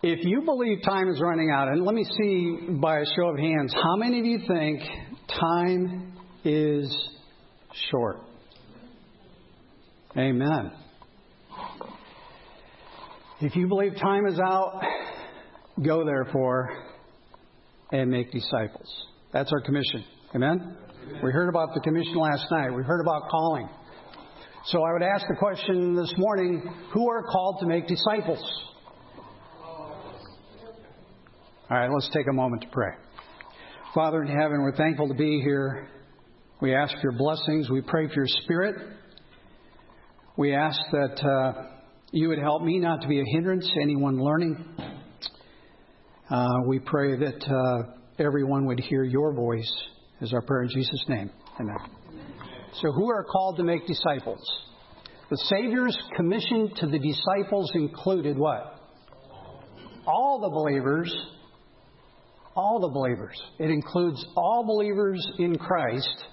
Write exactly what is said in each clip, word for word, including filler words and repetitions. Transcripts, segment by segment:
If you believe time is running out, and let me see by a show of hands, how many of you think time is short? Amen. If you believe time is out, go therefore and make disciples. That's our commission. Amen? Amen? We heard about the commission last night. We heard about calling. So I would ask the question this morning, who are called to make disciples? All right, let's take a moment to pray. Father in heaven, we're thankful to be here. We ask for your blessings. We pray for your Spirit. We ask that uh, you would help me not to be a hindrance to anyone learning. Uh, we pray that uh, everyone would hear your voice, is our prayer in Jesus' name. Amen. So who are called to make disciples? The Savior's commission to the disciples included what? All the believers. All the believers. It includes all believers in Christ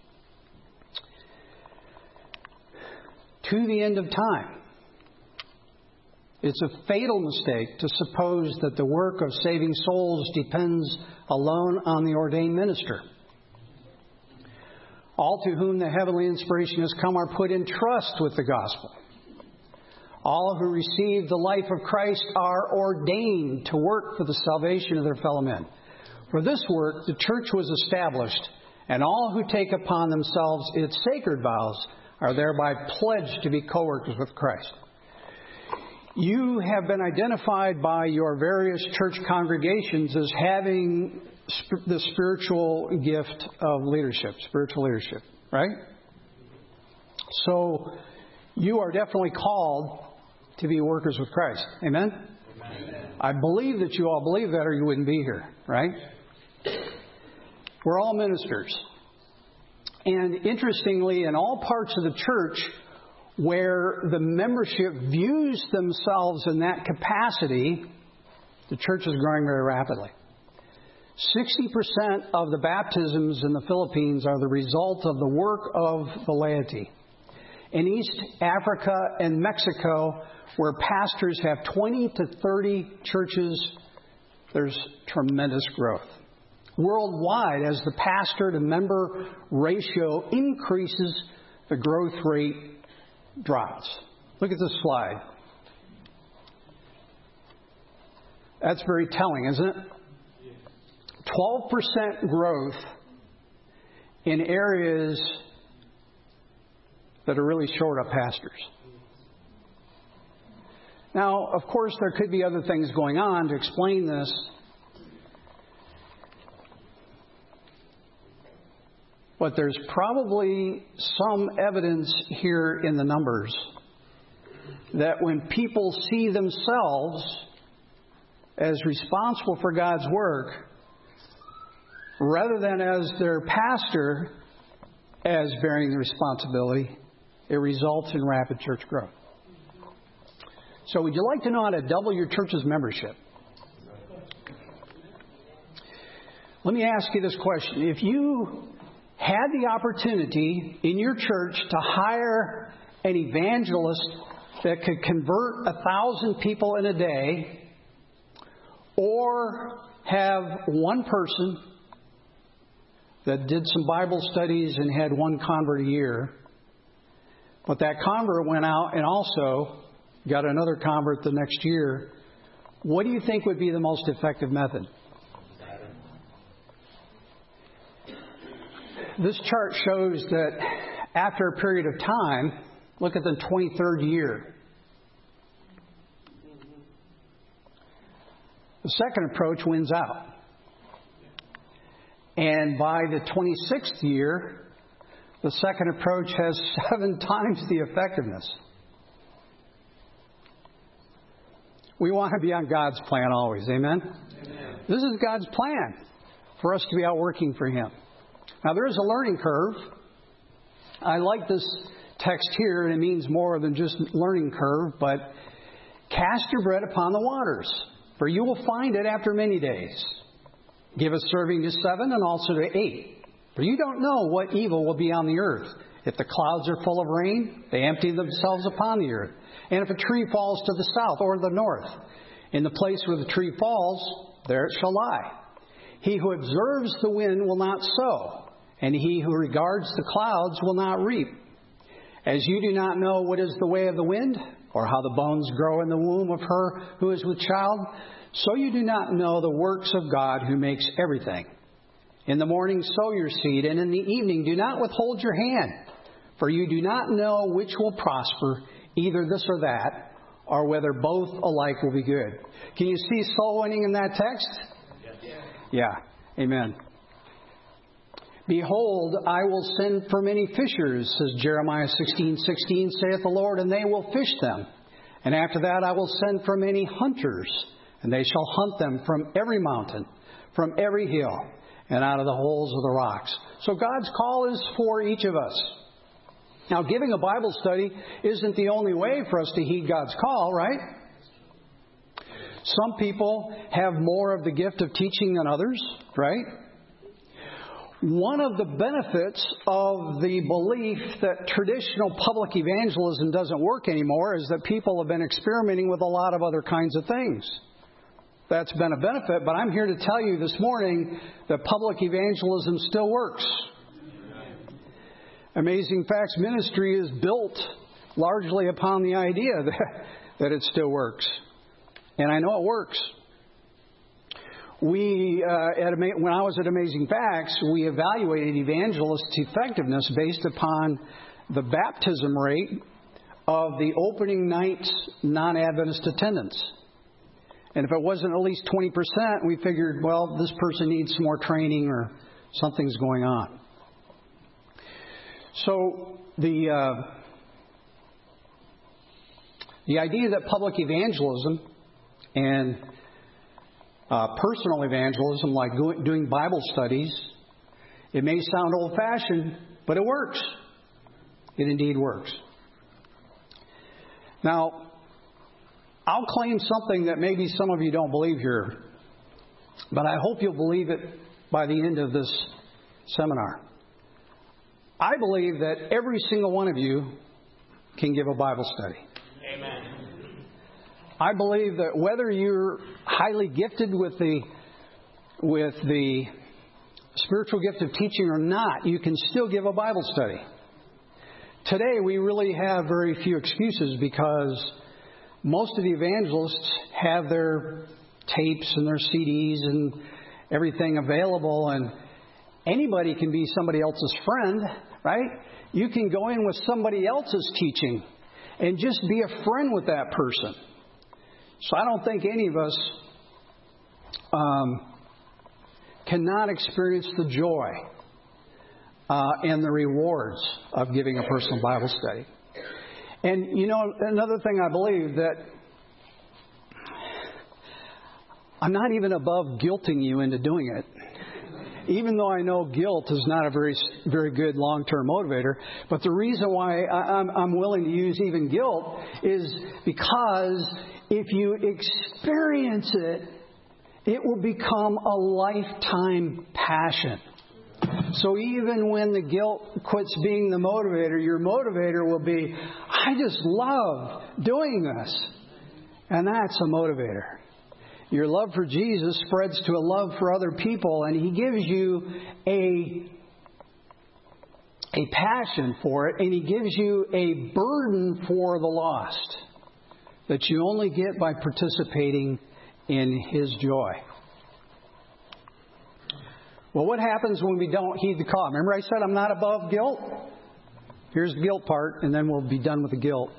to the end of time. It's a fatal mistake to suppose that the work of saving souls depends alone on the ordained minister. All to whom the heavenly inspiration has come are put in trust with the gospel. All who receive the life of Christ are ordained to work for the salvation of their fellow men. For this work, the church was established, and all who take upon themselves its sacred vows are thereby pledged to be co-workers with Christ. You have been identified by your various church congregations as having sp- the spiritual gift of leadership, spiritual leadership, right? So you are definitely called to be workers with Christ. Amen? Amen? I believe that you all believe that or you wouldn't be here, right? We're all ministers. And interestingly, in all parts of the church where the membership views themselves in that capacity, the church is growing very rapidly. sixty percent of the baptisms in the Philippines are the result of the work of the laity. In East Africa and Mexico, where pastors have twenty to thirty churches, there's tremendous growth. Worldwide, as the pastor to member ratio increases, the growth rate drops. Look at this slide. That's very telling, isn't it? twelve percent growth in areas that are really short of pastors. Now, of course, there could be other things going on to explain this. But there's probably some evidence here in the numbers that when people see themselves as responsible for God's work, rather than as their pastor as bearing the responsibility, it results in rapid church growth. So would you like to know how to double your church's membership? Let me ask you this question. If you had the opportunity in your church to hire an evangelist that could convert a thousand people in a day, or have one person that did some Bible studies and had one convert a year, but that convert went out and also got another convert the next year, what do you think would be the most effective method? This chart shows that after a period of time, look at the twenty-third year. The second approach wins out. And by the twenty-sixth year, the second approach has seven times the effectiveness. We want to be on God's plan always. Amen? Amen. This is God's plan for us to be out working for Him. Now, there is a learning curve. I like this text here, and it means more than just learning curve, but cast your bread upon the waters, for you will find it after many days. Give a serving to seven and also to eight, for you don't know what evil will be on the earth. If the clouds are full of rain, they empty themselves upon the earth. And if a tree falls to the south or the north, In the place where the tree falls, there it shall lie. He who observes the wind will not sow, and he who regards the clouds will not reap. As you do not know what is the way of the wind, or how the bones grow in the womb of her who is with child, so you do not know the works of God who makes everything. In the morning sow your seed, and in the evening do not withhold your hand, for you do not know which will prosper, either this or that, or whether both alike will be good. Can you see soul winning in that text? Yes. Yeah. Amen. Behold, I will send for many fishers, says Jeremiah sixteen sixteen, saith the Lord, and they will fish them. And after that I will send for many hunters, and they shall hunt them from every mountain, from every hill, and out of the holes of the rocks. So God's call is for each of us. Now, giving a Bible study isn't the only way for us to heed God's call, right? Some people have more of the gift of teaching than others, right? One of the benefits of the belief that traditional public evangelism doesn't work anymore is that people have been experimenting with a lot of other kinds of things. That's been a benefit, but I'm here to tell you this morning that public evangelism still works. Amazing Facts Ministry is built largely upon the idea that, that it still works. And I know it works. We, uh, at, when I was at Amazing Facts, we evaluated evangelists' effectiveness based upon the baptism rate of the opening night's non-Adventist attendance. And if it wasn't at least twenty percent, we figured, well, this person needs some more training or something's going on. So the uh, the idea that public evangelism and uh, personal evangelism, like doing Bible studies, it may sound old-fashioned, but it works. It indeed works. Now, I'll claim something that maybe some of you don't believe here, but I hope you'll believe it by the end of this seminar. I believe that every single one of you can give a Bible study. Amen. I believe that whether you're highly gifted with the with the spiritual gift of teaching or not, you can still give a Bible study. Today, we really have very few excuses because most of the evangelists have their tapes and their C Ds and everything available, and anybody can be somebody else's friend, right? You can go in with somebody else's teaching and just be a friend with that person. So I don't think any of us um, cannot experience the joy uh, and the rewards of giving a personal Bible study. And, you know, another thing I believe that I'm not even above guilting you into doing it. Even though I know guilt is not a very, very good long-term motivator. But the reason why I'm, I'm willing to use even guilt is because if you experience it, it will become a lifetime passion. So even when the guilt quits being the motivator, your motivator will be, I just love doing this. And that's a motivator. Your love for Jesus spreads to a love for other people, and He gives you a, a passion for it, and He gives you a burden for the lost that you only get by participating in His joy. Well, what happens when we don't heed the call? Remember I said I'm not above guilt? Here's the guilt part, and then we'll be done with the guilt.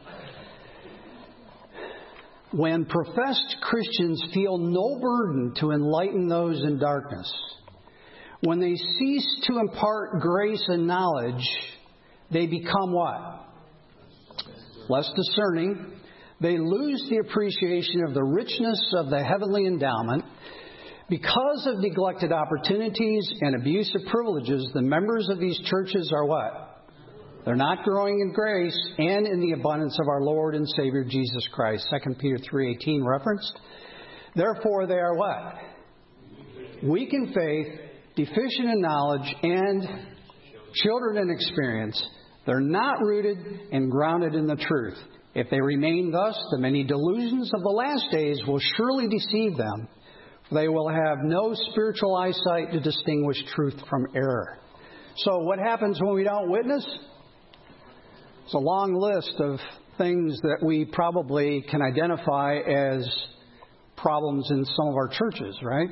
When professed Christians feel no burden to enlighten those in darkness, when they cease to impart grace and knowledge, they become what? Less discerning. They lose the appreciation of the richness of the heavenly endowment. Because of neglected opportunities and abuse of privileges, the members of these churches are what? They're not growing in grace and in the abundance of our Lord and Savior Jesus Christ. Second Peter three eighteen referenced. Therefore, they are what? Weak in faith, deficient in knowledge, and children in experience. They're not rooted and grounded in the truth. If they remain thus, the many delusions of the last days will surely deceive them, for they will have no spiritual eyesight to distinguish truth from error. So what happens when we don't witness? It's a long list of things that we probably can identify as problems in some of our churches, right?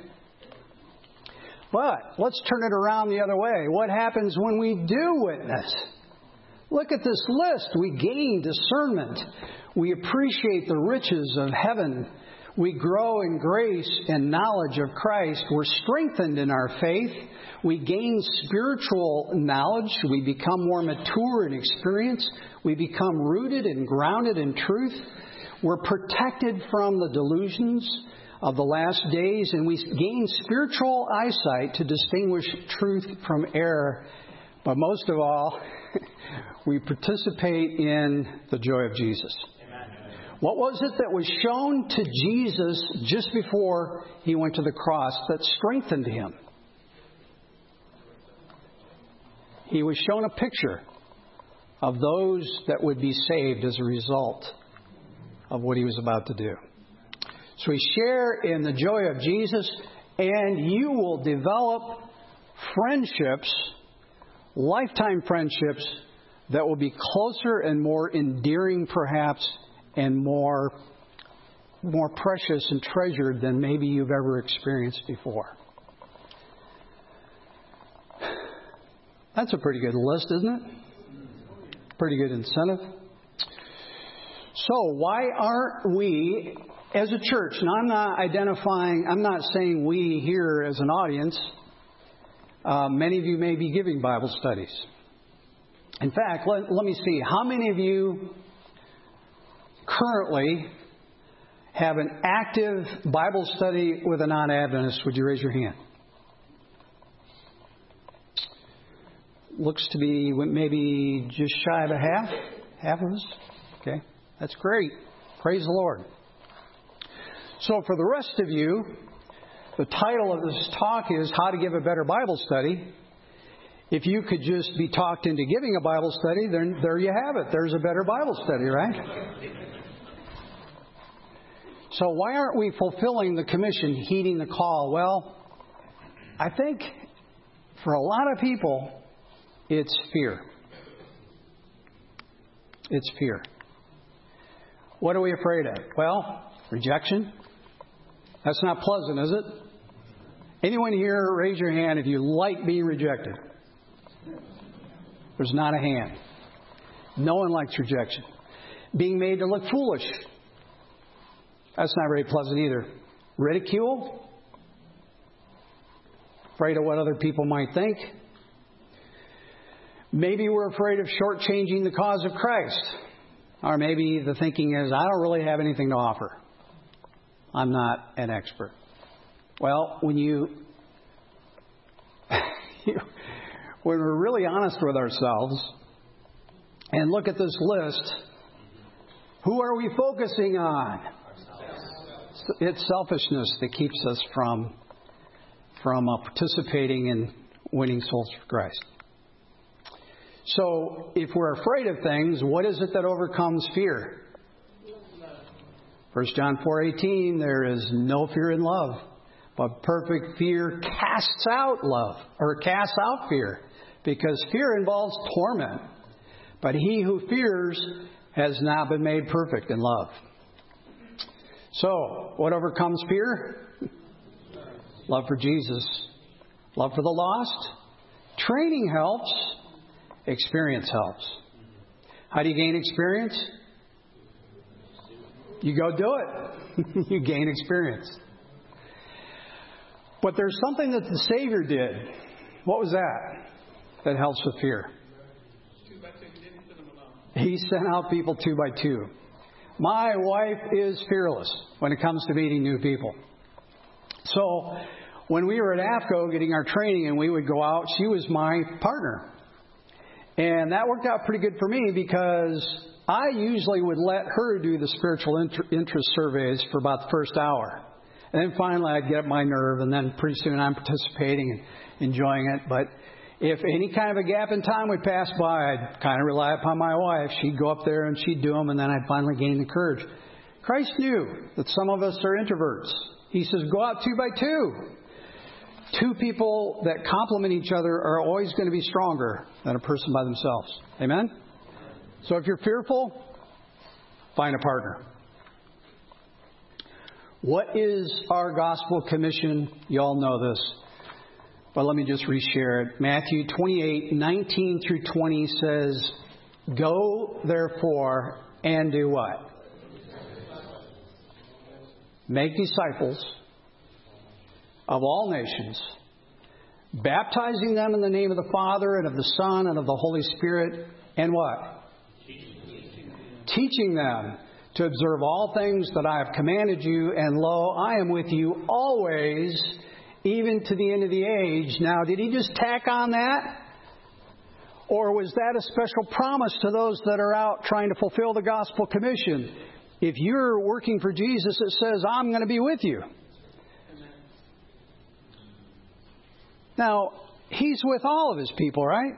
But let's turn it around the other way. What happens when we do witness? Look at this list. We gain discernment. We appreciate the riches of heaven. We grow in grace and knowledge of Christ. We're strengthened in our faith. We gain spiritual knowledge. We become more mature in experience. We become rooted and grounded in truth. We're protected from the delusions of the last days, and we gain spiritual eyesight to distinguish truth from error. But most of all, we participate in the joy of Jesus. Amen. What was it that was shown to Jesus just before He went to the cross that strengthened Him? He was shown a picture of those that would be saved as a result of what He was about to do. So we share in the joy of Jesus, and you will develop friendships, lifetime friendships, that will be closer and more endearing, perhaps, and more, more precious and treasured than maybe you've ever experienced before. That's a pretty good list, isn't it? Pretty good incentive. So why aren't we, as a church, and I'm not identifying, I'm not saying we here as an audience, uh, many of you may be giving Bible studies. In fact, let, let me see, how many of you currently have an active Bible study with a non-Adventist? Would you raise your hand? Looks to be maybe just shy of a half, half of us. Okay, that's great. Praise the Lord. So for the rest of you, the title of this talk is How to Give a Better Bible Study. If you could just be talked into giving a Bible study, then there you have it. There's a better Bible study, right? So why aren't we fulfilling the commission, heeding the call? Well, I think for a lot of people, it's fear. It's fear. What are we afraid of? Well, rejection. That's not pleasant, is it? Anyone here, raise your hand if you like being rejected. There's not a hand. No one likes rejection. Being made to look foolish. That's not very pleasant either. Ridicule. Afraid of what other people might think. Maybe we're afraid of shortchanging the cause of Christ. Or maybe the thinking is, I don't really have anything to offer. I'm not an expert. Well, when you, when we're really honest with ourselves and look at this list, who are we focusing on? It's selfishness that keeps us from, from uh, participating in winning souls for Christ. So, if we're afraid of things, what is it that overcomes fear? First John four eighteen, there is no fear in love, but perfect fear casts out love, or casts out fear, because fear involves torment. But he who fears has not been made perfect in love. So, what overcomes fear? Love for Jesus. Love for the lost. Training helps. Experience helps. How do you gain experience? You go do it. You gain experience. But there's something that the Savior did. What was that? That helps with fear. He sent out people two by two. My wife is fearless when it comes to meeting new people. So when we were at A F C O getting our training and we would go out, she was my partner. And that worked out pretty good for me because I usually would let her do the spiritual inter- interest surveys for about the first hour. And then finally I'd get up my nerve, and then pretty soon I'm participating and enjoying it. But If any kind of a gap in time would pass by, I'd kind of rely upon my wife. She'd go up there and she'd do them, and then I'd finally gain the courage. Christ knew that some of us are introverts. He says, go out two by two. Two people that complement each other are always going to be stronger than a person by themselves. Amen? So if you're fearful, find a partner. What is our gospel commission? You all know this. But let me just reshare it. Matthew twenty-eight, nineteen through twenty says, go therefore and do what? Make disciples of all nations, baptizing them in the name of the Father and of the Son and of the Holy Spirit, and what? Teaching them to observe all things that I have commanded you, and lo, I am with you always, even to the end of the age. Now, did he just tack on that? Or was that a special promise to those that are out trying to fulfill the gospel commission? If you're working for Jesus, it says, I'm going to be with you. Now, He's with all of His people, right?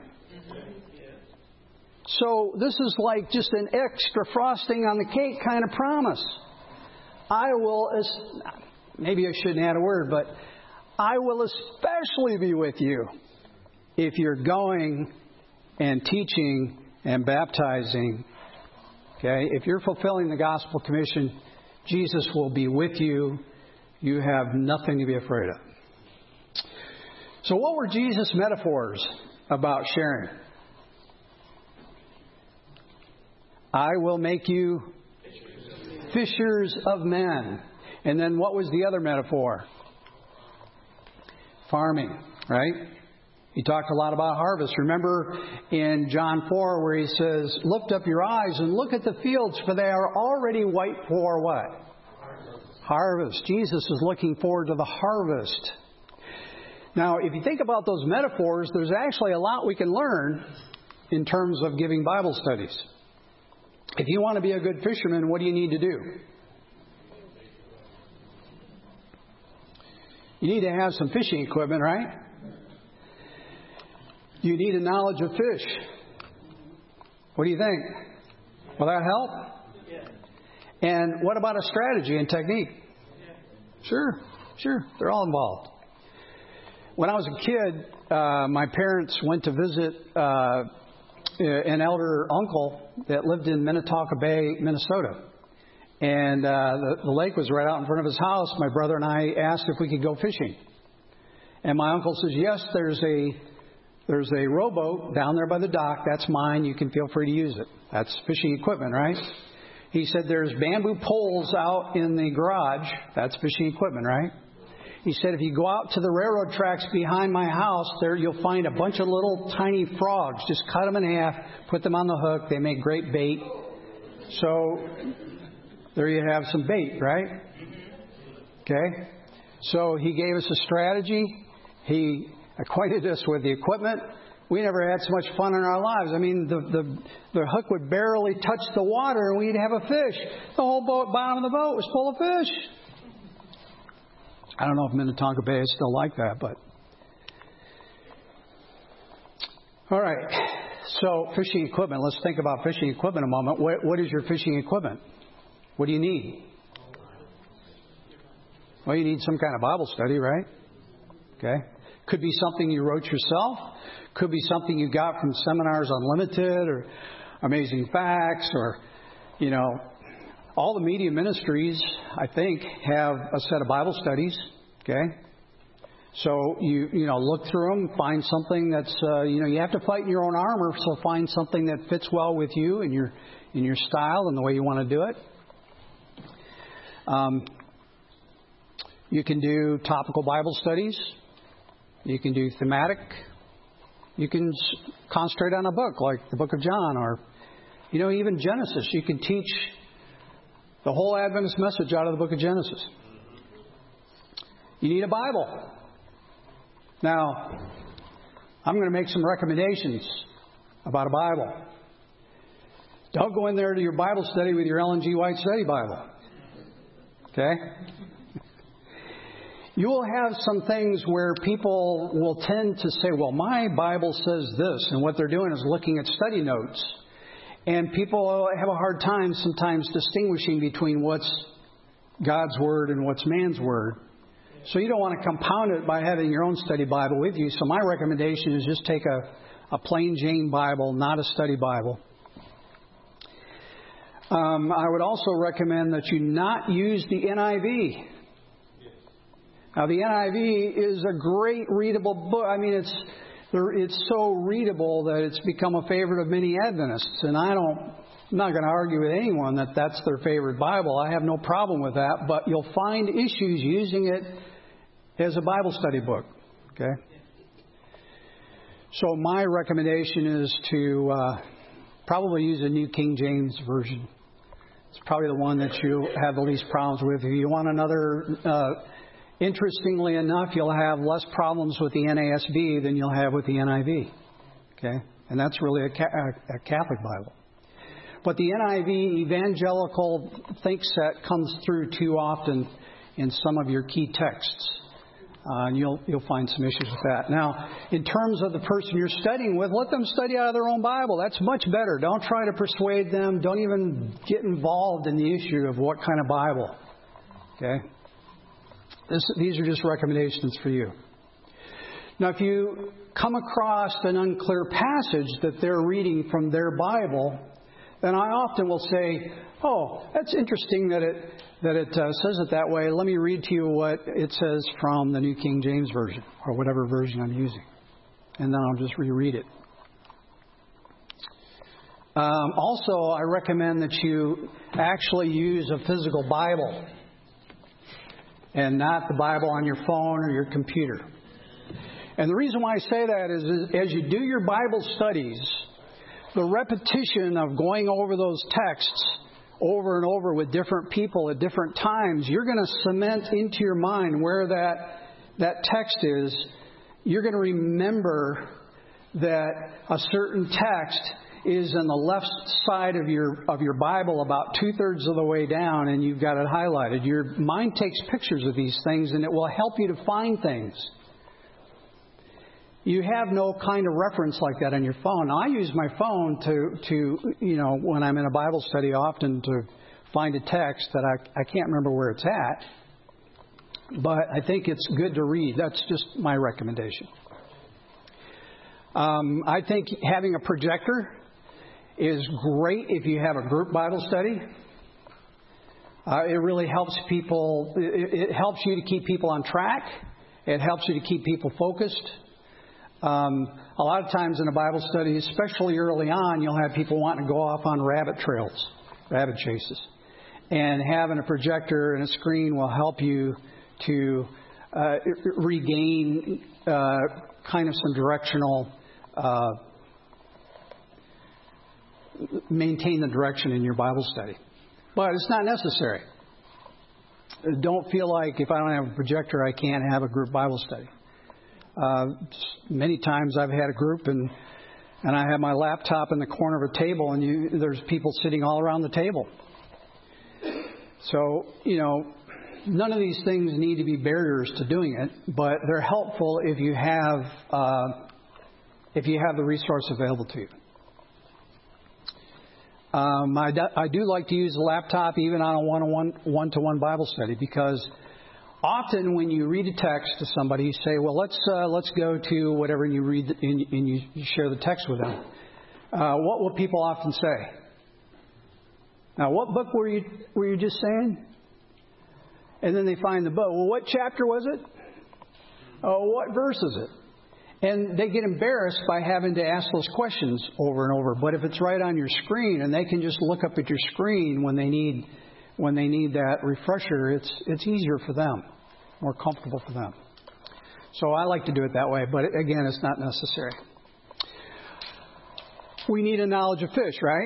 So this is like just an extra frosting on the cake kind of promise. I will, maybe I shouldn't add a word, but I will especially be with you if you're going and teaching and baptizing. Okay? If you're fulfilling the gospel commission, Jesus will be with you. You have nothing to be afraid of. So what were Jesus' metaphors about sharing? I will make you fishers of men. And then what was the other metaphor? Farming, right? He talked a lot about harvest. Remember in John four where he says, lift up your eyes and look at the fields, for they are already white for what? Harvest. Harvest. Jesus is looking forward to the harvest. Now, if you think about those metaphors, there's actually a lot we can learn in terms of giving Bible studies. If you want to be a good fisherman, what do you need to do? You need to have some fishing equipment, right? You need a knowledge of fish. What do you think? Will that help? And what about a strategy and technique? Sure, sure. They're all involved. When I was a kid, uh, my parents went to visit uh, an elder uncle that lived in Minnetonka Bay, Minnesota. And uh, the, the lake was right out in front of his house. My brother and I asked if we could go fishing. And my uncle says, yes, there's a there's a rowboat down there by the dock. That's mine. You can feel free to use it. That's fishing equipment, right? He said there's bamboo poles out in the garage. That's fishing equipment, right? He said, if you go out to the railroad tracks behind my house, there you'll find a bunch of little tiny frogs. Just cut them in half, put them on the hook. They make great bait. So there you have some bait, right? Okay. So he gave us a strategy. He acquainted us with the equipment. We never had so much fun in our lives. I mean, the the, the hook would barely touch the water and we'd have a fish. The whole boat, bottom of the boat was full of fish. I don't know if Minnetonka Bay is still like that, but... All right. So, fishing equipment. Let's think about fishing equipment a moment. What, what is your fishing equipment? What do you need? Well, you need some kind of Bible study, right? Okay. Could be something you wrote yourself. Could be something you got from Seminars Unlimited or Amazing Facts or, you know... All the media ministries, I think, have a set of Bible studies. Okay, so you you know look through them, find something that's uh, you know you have to fight in your own armor, so find something that fits well with you and your in your style and the way you want to do it. Um, you can do topical Bible studies. You can do thematic. You can concentrate on a book like the Book of John, or you know even Genesis. You can teach the whole Adventist message out of the book of Genesis. You need a Bible. Now, I'm going to make some recommendations about a Bible. Don't go in there to your Bible study with your Ellen G. White Study Bible. Okay? You will have some things where people will tend to say, well, my Bible says this, and what they're doing is looking at study notes. And people have a hard time sometimes distinguishing between what's God's Word and what's man's Word. So you don't want to compound it by having your own study Bible with you. So my recommendation is just take a, a plain Jane Bible, not a study Bible. Um, I would also recommend that you not use the N I V. Now, the N I V is a great readable book. I mean, it's it's so readable that it's become a favorite of many Adventists. And I don't, I'm not going to argue with anyone that that's their favorite Bible. I have no problem with that. But you'll find issues using it as a Bible study book. Okay? So my recommendation is to uh, probably use a New King James Version. It's probably the one that you have the least problems with. If you want another... Uh, Interestingly enough, you'll have less problems with the N A S B than you'll have with the N I V. Okay? And that's really a, a Catholic Bible. But the N I V evangelical think set comes through too often in some of your key texts. Uh, and you'll you'll find some issues with that. Now, in terms of the person you're studying with, let them study out of their own Bible. That's much better. Don't try to persuade them. Don't even get involved in the issue of what kind of Bible. Okay? This, these are just recommendations for you. Now, if you come across an unclear passage that they're reading from their Bible, then I often will say, oh, that's interesting that it that it uh, says it that way. Let me read to you what it says from the New King James Version, or whatever version I'm using. And then I'll just reread it. Um, also, I recommend that you actually use a physical Bible and not the Bible on your phone or your computer. And the reason why I say that is, is as you do your Bible studies, the repetition of going over those texts over and over with different people at different times, you're going to cement into your mind where that, that text is. You're going to remember that a certain text is on the left side of your of your Bible about two-thirds of the way down, and you've got it highlighted. Your mind takes pictures of these things, and it will help you to find things. You have no kind of reference like that on your phone. I use my phone to, to you know, when I'm in a Bible study often to find a text that I, I can't remember where it's at. But I think it's good to read. That's just my recommendation. Um, I think having a projector is great if you have a group Bible study. Uh, it really helps people. It, it helps you to keep people on track. It helps you to keep people focused. Um, a lot of times in a Bible study, especially early on, you'll have people wanting to go off on rabbit trails, rabbit chases. And having a projector and a screen will help you to uh, regain uh, kind of some directional uh maintain the direction in your Bible study. But it's not necessary. Don't feel like if I don't have a projector, I can't have a group Bible study. Uh, many times I've had a group and and I have my laptop in the corner of a table and you, there's people sitting all around the table. So, you know, none of these things need to be barriers to doing it, but they're helpful if you have uh, if you have the resource available to you. Um, I, do, I do like to use the laptop even on a one-on-one, one-to-one Bible study because often when you read a text to somebody, you say, "Well, let's uh, let's go to whatever," and you read the, and, and you, you share the text with them. Uh, what will people often say? Now, what book were you were you just saying? And then they find the book. Well, what chapter was it? Oh, what verse is it? And they get embarrassed by having to ask those questions over and over. But if it's right on your screen and they can just look up at your screen when they need when they need that refresher, it's it's easier for them, more comfortable for them. So I like to do it that way. But again, it's not necessary. We need a knowledge of fish, right?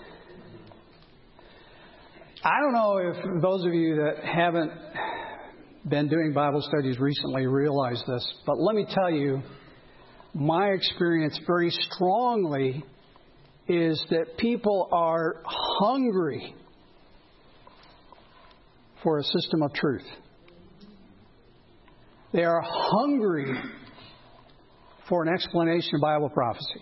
I don't know if those of you that haven't been doing Bible studies recently realize this, but let me tell you, my experience very strongly is that people are hungry for a system of truth. They are hungry for an explanation of Bible prophecy.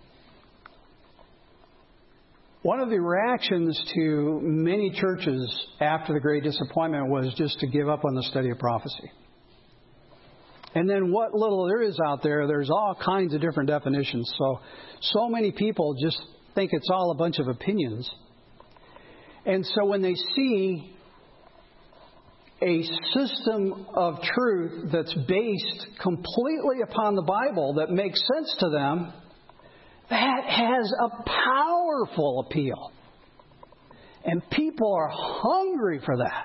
One of the reactions to many churches after the Great Disappointment was just to give up on the study of prophecy. And then what little there is out there, there's all kinds of different definitions. So, so many people just think it's all a bunch of opinions. And so when they see a system of truth that's based completely upon the Bible that makes sense to them, that has a powerful appeal. And people are hungry for that.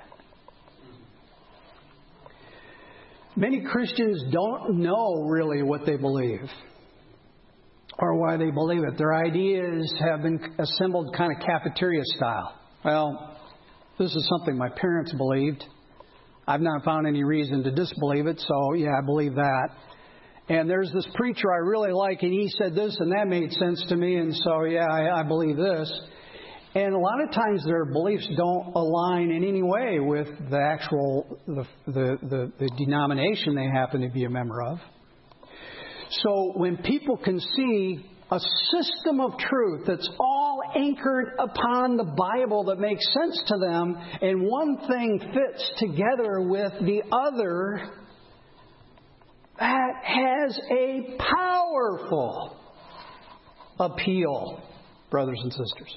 Many Christians don't know really what they believe or why they believe it. Their ideas have been assembled kind of cafeteria style. Well, this is something my parents believed. I've not found any reason to disbelieve it, so yeah, I believe that. And there's this preacher I really like, and he said this, and that made sense to me, and so yeah, I, I believe this. And a lot of times their beliefs don't align in any way with the actual, the, the, the, the denomination they happen to be a member of. So when people can see a system of truth that's all anchored upon the Bible that makes sense to them, and one thing fits together with the other, that has a powerful appeal, brothers and sisters.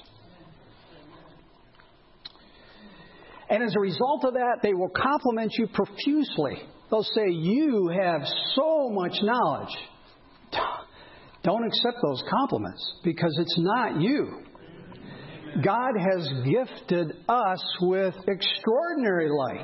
And as a result of that, they will compliment you profusely. They'll say, "You have so much knowledge." Don't accept those compliments, because it's not you. God has gifted us with extraordinary light.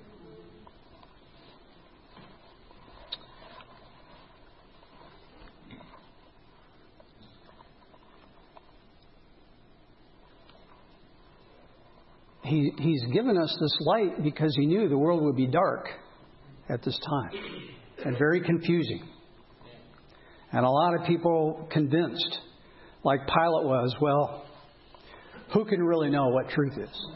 He, he's given us this light because He knew the world would be dark at this time and very confusing. And a lot of people convinced, like Pilate was, well, who can really know what truth is?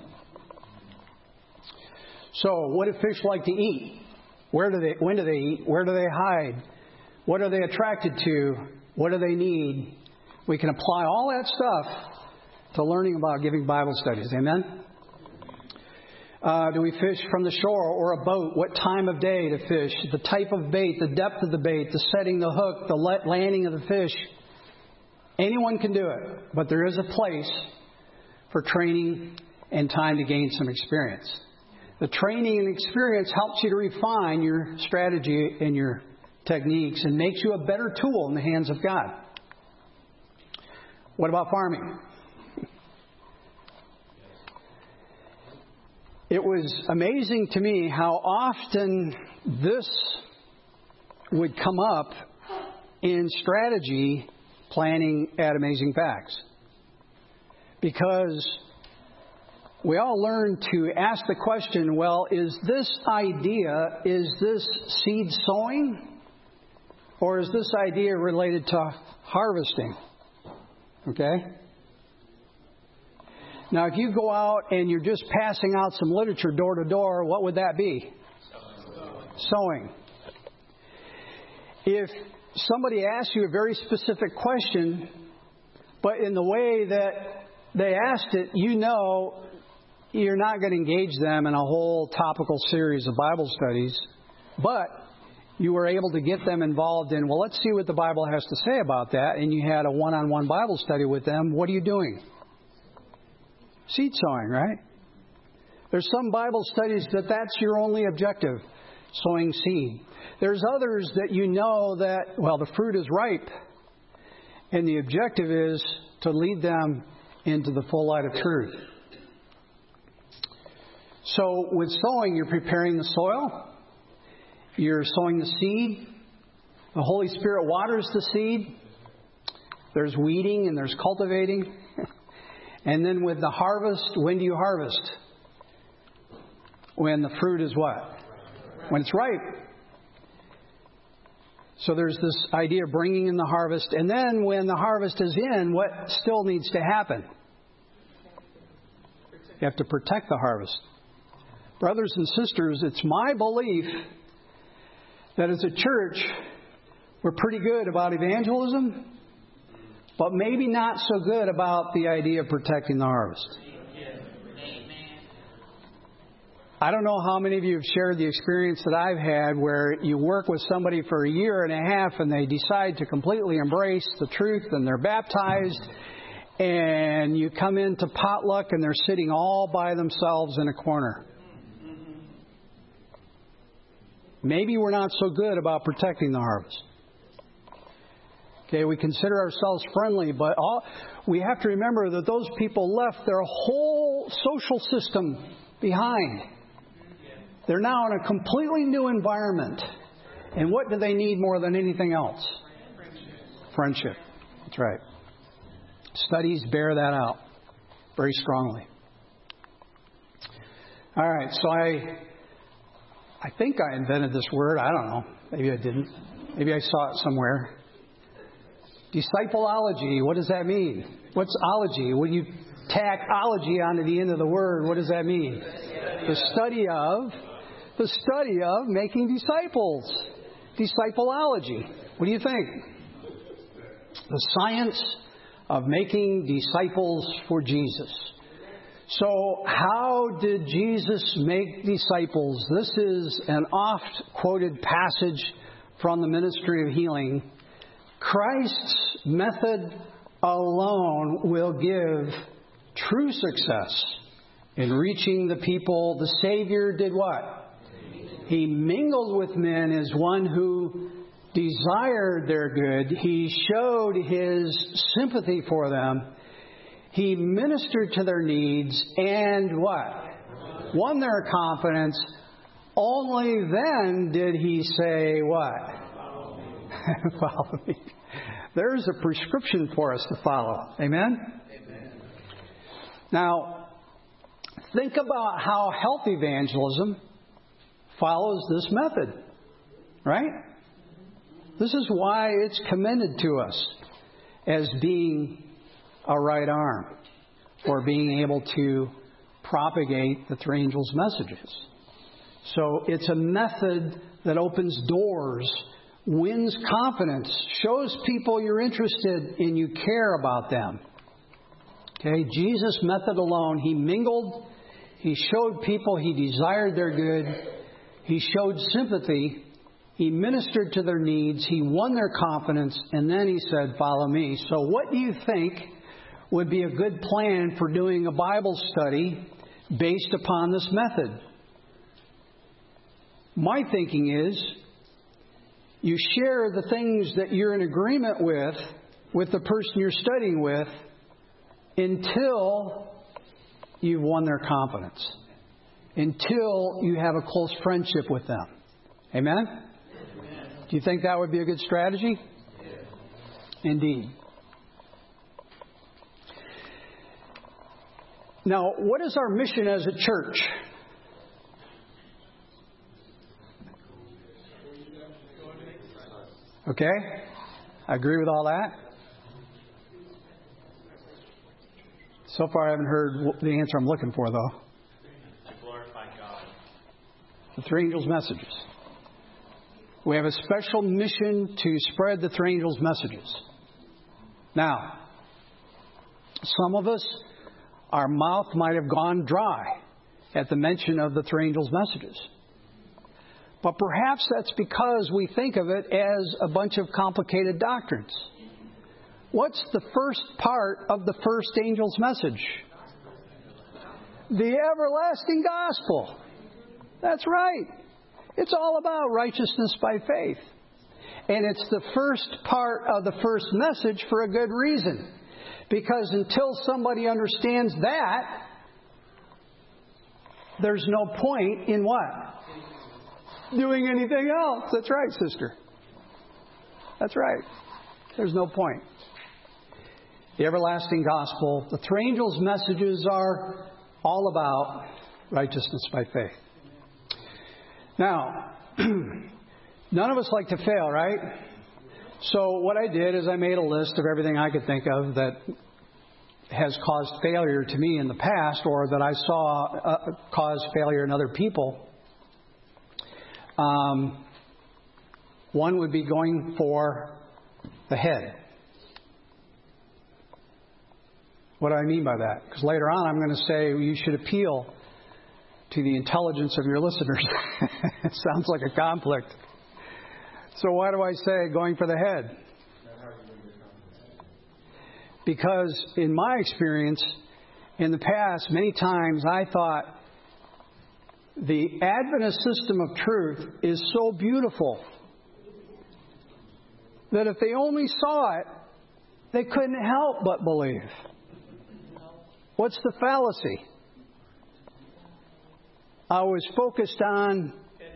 So, what do fish like to eat? Where do they? When do they eat? Where do they hide? What are they attracted to? What do they need? We can apply all that stuff to learning about giving Bible studies. Amen? Uh, do we fish from the shore or a boat? What time of day to fish? The type of bait, the depth of the bait, the setting, the hook, the landing of the fish. Anyone can do it. But there is a place for training and time to gain some experience. The training and experience helps you to refine your strategy and your techniques and makes you a better tool in the hands of God. What about farming? It was amazing to me how often this would come up in strategy planning at Amazing Facts. Because we all learn to ask the question, well, is this idea, is this seed sowing? Or is this idea related to harvesting? Okay? Now, if you go out and you're just passing out some literature door to door, what would that be? Sowing. If somebody asks you a very specific question, but in the way that they asked it, you know you're not going to engage them in a whole topical series of Bible studies, but you were able to get them involved in, well, let's see what the Bible has to say about that, and you had a one-on-one Bible study with them. What are you doing? Seed sowing, right? There's some Bible studies that that's your only objective, sowing seed. There's others that you know that, well, the fruit is ripe, and the objective is to lead them into the full light of truth. So with sowing, you're preparing the soil. You're sowing the seed. The Holy Spirit waters the seed. There's weeding and there's cultivating. And then with the harvest, when do you harvest? When the fruit is what? When it's ripe. So there's this idea of bringing in the harvest. And then when the harvest is in, what still needs to happen? You have to protect the harvest. Brothers and sisters, it's my belief that as a church, we're pretty good about evangelism, but maybe not so good about the idea of protecting the harvest. I don't know how many of you have shared the experience that I've had where you work with somebody for a year and a half and they decide to completely embrace the truth and they're baptized, and you come into potluck and they're sitting all by themselves in a corner. Maybe we're not so good about protecting the harvest. Okay, we consider ourselves friendly, but all, we have to remember that those people left their whole social system behind. They're now in a completely new environment. And what do they need more than anything else? Friendship. Friendship. That's right. Studies bear that out very strongly. All right, so I I think I invented this word. I don't know. Maybe I didn't. Maybe I saw it somewhere. Discipleology. What does that mean? What's ology? When you tack ology onto the end of the word, what does that mean? The study of, the study of making disciples. Discipleology. What do you think? The science of making disciples for Jesus. So, how did Jesus make disciples? This is an oft-quoted passage from the Ministry of Healing. Christ's method alone will give true success in reaching the people. The Savior did what? He mingled with men as one who desired their good. He showed His sympathy for them. He ministered to their needs and what? Won their confidence. Only then did He say what? Follow me. There's a prescription for us to follow. Amen? Amen? Now, think about how health evangelism follows this method. Right? This is why it's commended to us as being a right arm or being able to propagate the three angels' messages. So it's a method that opens doors, wins confidence, shows people you're interested and you care about them. Okay, Jesus' method alone, He mingled, He showed people He desired their good, He showed sympathy, He ministered to their needs, He won their confidence, and then He said, follow me. So what do you think would be a good plan for doing a Bible study based upon this method? My thinking is, you share the things that you're in agreement with, with the person you're studying with, until you've won their confidence. Until you have a close friendship with them. Amen? Amen. Do you think that would be a good strategy? Yes. Indeed. Now, what is our mission as a church? Okay? I agree with all that. So far, I haven't heard the answer I'm looking for, though. To glorify God. The three angels' messages. We have a special mission to spread the three angels' messages. Now, some of us, our mouth might have gone dry at the mention of the three angels' messages. But perhaps that's because we think of it as a bunch of complicated doctrines. What's the first part of the first angel's message? The everlasting gospel. That's right. It's all about righteousness by faith. And it's the first part of the first message for a good reason. Because until somebody understands that, there's no point in what? Doing anything else. That's right, sister. That's right. There's no point. The everlasting gospel, the three angels' messages are all about righteousness by faith. Now, none of us like to fail, right? So what I did is I made a list of everything I could think of that has caused failure to me in the past, or that I saw uh, cause failure in other people. Um, One would be going for the head. What do I mean by that? Because later on I'm going to say you should appeal to the intelligence of your listeners. It sounds like a conflict. So why do I say going for the head? Because in my experience, in the past, many times I thought the Adventist system of truth is so beautiful that if they only saw it, they couldn't help but believe. What's the fallacy? I was focused on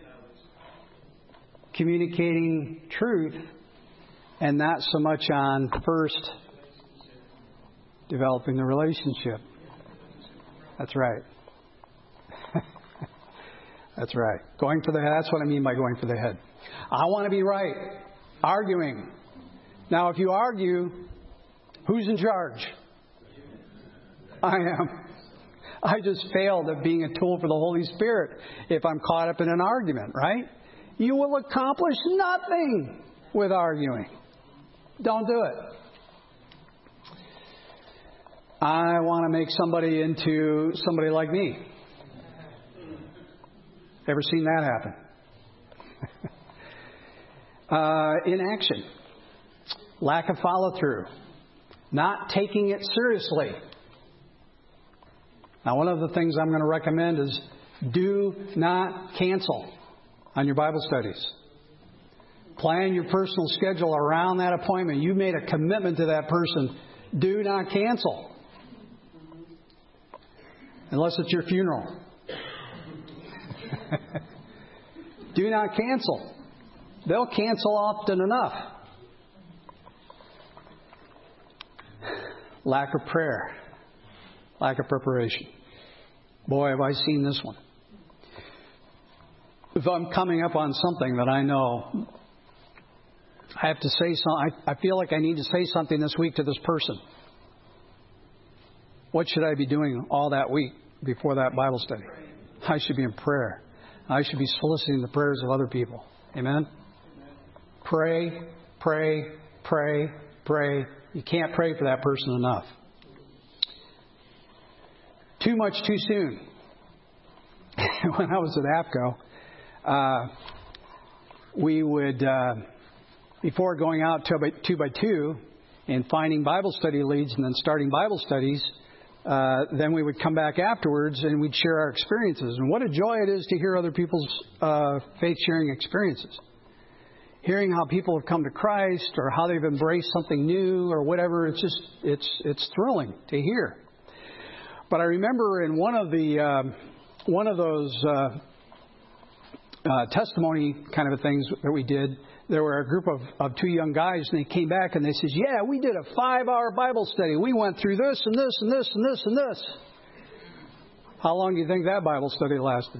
communicating truth and not so much on first developing the relationship. That's right. That's right. Going for the head. That's what I mean by going for the head. I want to be right. Arguing. Now, if you argue, who's in charge? I am. I just failed at being a tool for the Holy Spirit if I'm caught up in an argument, right? You will accomplish nothing with arguing. Don't do it. I want to make somebody into somebody like me. Ever seen that happen? uh, inaction. Lack of follow-through. Not taking it seriously. Now, one of the things I'm going to recommend is do not cancel on your Bible studies. Plan your personal schedule around that appointment. You made a commitment to that person. Do not cancel. Unless it's your funeral. Do not cancel. They'll cancel often enough. Lack of prayer. Lack of preparation. Boy, have I seen this one. If I'm coming up on something that I know, I have to say something. I, I feel like I need to say something this week to this person. What should I be doing all that week before that Bible study? I should be in prayer. I should be soliciting the prayers of other people. Amen? Pray, pray, pray, pray. You can't pray for that person enough. Too much too soon. When I was at APCO, uh, we would, uh, before going out two by, two by two and finding Bible study leads and then starting Bible studies, uh, then we would come back afterwards and we'd share our experiences. And what a joy it is to hear other people's uh, faith-sharing experiences. Hearing how people have come to Christ or how they've embraced something new or whatever, it's just, it's, it's thrilling to hear. But I remember in one of the uh, one of those uh, uh, testimony kind of things that we did, there were a group of, of two young guys, and they came back and they said, "Yeah, we did a five-hour Bible study. We went through this and this and this and this and this." How long do you think that Bible study lasted?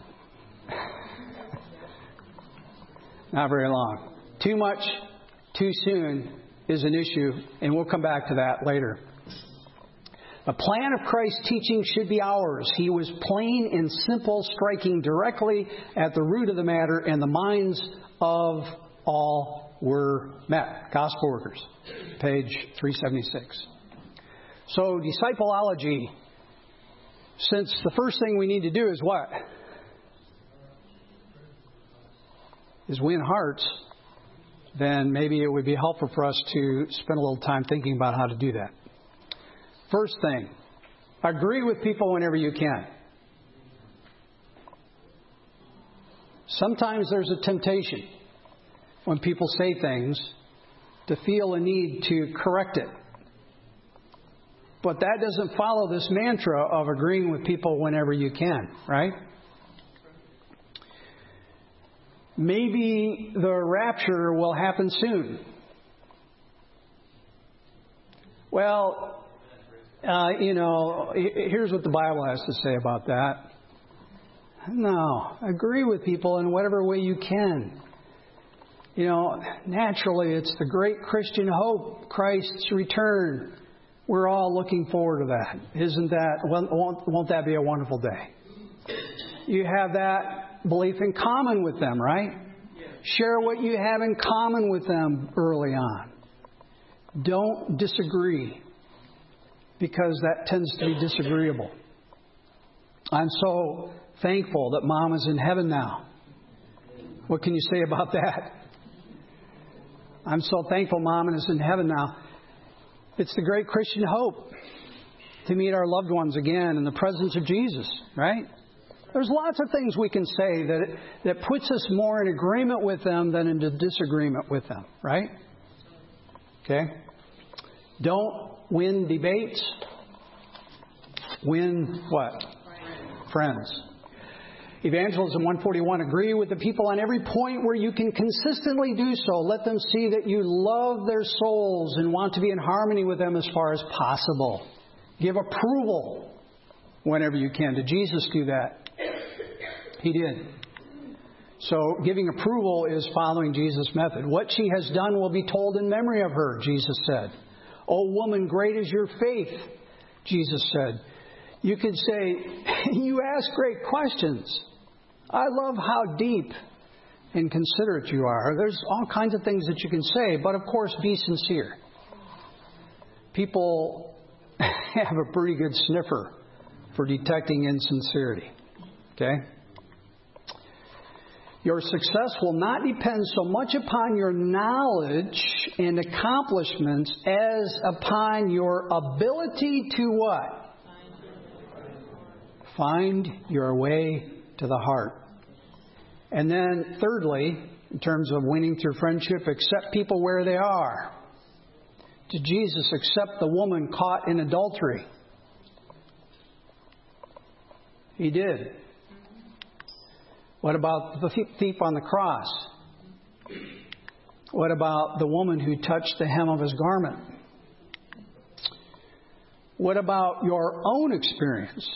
Not very long. Too much, too soon is an issue, and we'll come back to that later. The plan of Christ's teaching should be ours. He was plain and simple, striking directly at the root of the matter, and the minds of all were met. Gospel Workers, page three seventy-six. So, discipleology, since the first thing we need to do is what? Is win hearts, then maybe it would be helpful for us to spend a little time thinking about how to do that. First thing, agree with people whenever you can. Sometimes there's a temptation when people say things to feel a need to correct it. But that doesn't follow this mantra of agreeing with people whenever you can, right? Maybe the rapture will happen soon. Well, Uh, you know, here's what the Bible has to say about that. No, agree with people in whatever way you can. You know, naturally, it's the great Christian hope, Christ's return. We're all looking forward to that. Isn't that, won't, won't that be a wonderful day? You have that belief in common with them, right? Share what you have in common with them early on. Don't disagree, because that tends to be disagreeable. I'm so thankful that Mom is in heaven now. What can you say about that? I'm so thankful Mom is in heaven now. It's the great Christian hope to meet our loved ones again in the presence of Jesus, right? There's lots of things we can say that that puts us more in agreement with them than into disagreement with them, right? Okay? Don't win debates. Win what? Friends. Evangelism one forty-one, agree with the people on every point where you can consistently do so. Let them see that you love their souls and want to be in harmony with them as far as possible. Give approval whenever you can. Did Jesus do that? He did. So giving approval is following Jesus' method. What she has done will be told in memory of her, Jesus said. O woman, great is your faith, Jesus said. You could say, you ask great questions. I love how deep and considerate you are. There's all kinds of things that you can say, but of course, be sincere. People have a pretty good sniffer for detecting insincerity. Okay? Your success will not depend so much upon your knowledge and accomplishments as upon your ability to what? Find your way to the heart. And then thirdly, in terms of winning through friendship, accept people where they are. Did Jesus accept the woman caught in adultery? He did. What about the thief on the cross? What about the woman who touched the hem of his garment? What about your own experience?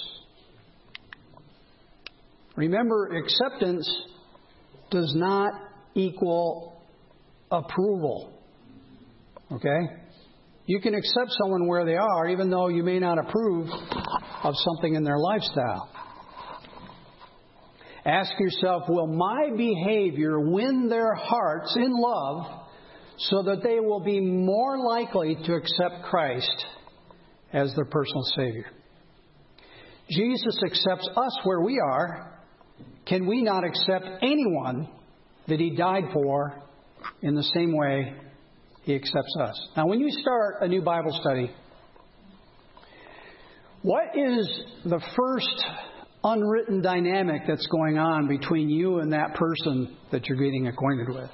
Remember, acceptance does not equal approval. Okay? You can accept someone where they are, even though you may not approve of something in their lifestyle. Ask yourself, will my behavior win their hearts in love so that they will be more likely to accept Christ as their personal Savior? Jesus accepts us where we are. Can we not accept anyone that He died for in the same way He accepts us? Now, when you start a new Bible study, what is the first unwritten dynamic that's going on between you and that person that you're getting acquainted with?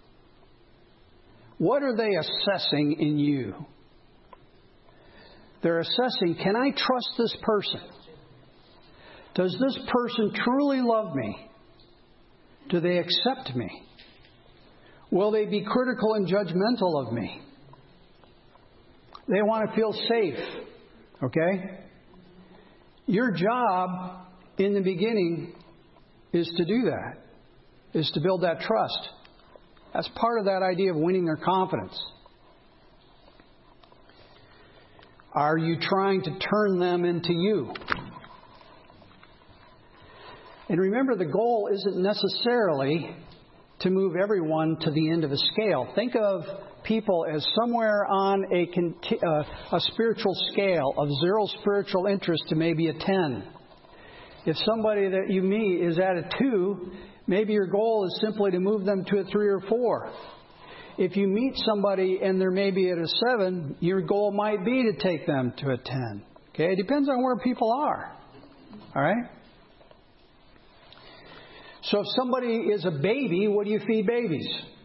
What are they assessing in you? They're assessing, can I trust this person? Does this person truly love me? Do they accept me? Will they be critical and judgmental of me? They want to feel safe. Okay? Your job in the beginning is to do that, is to build that trust. That's part of that idea of winning their confidence. Are you trying to turn them into you? And remember, the goal isn't necessarily to move everyone to the end of a scale. Think of people as somewhere on a, uh, a spiritual scale of zero spiritual interest to maybe a ten. If somebody that you meet is at a two, maybe your goal is simply to move them to a three or four. If you meet somebody and they're maybe at a seven, your goal might be to take them to a ten. Okay? It depends on where people are. All right? So if somebody is a baby, what do you feed babies?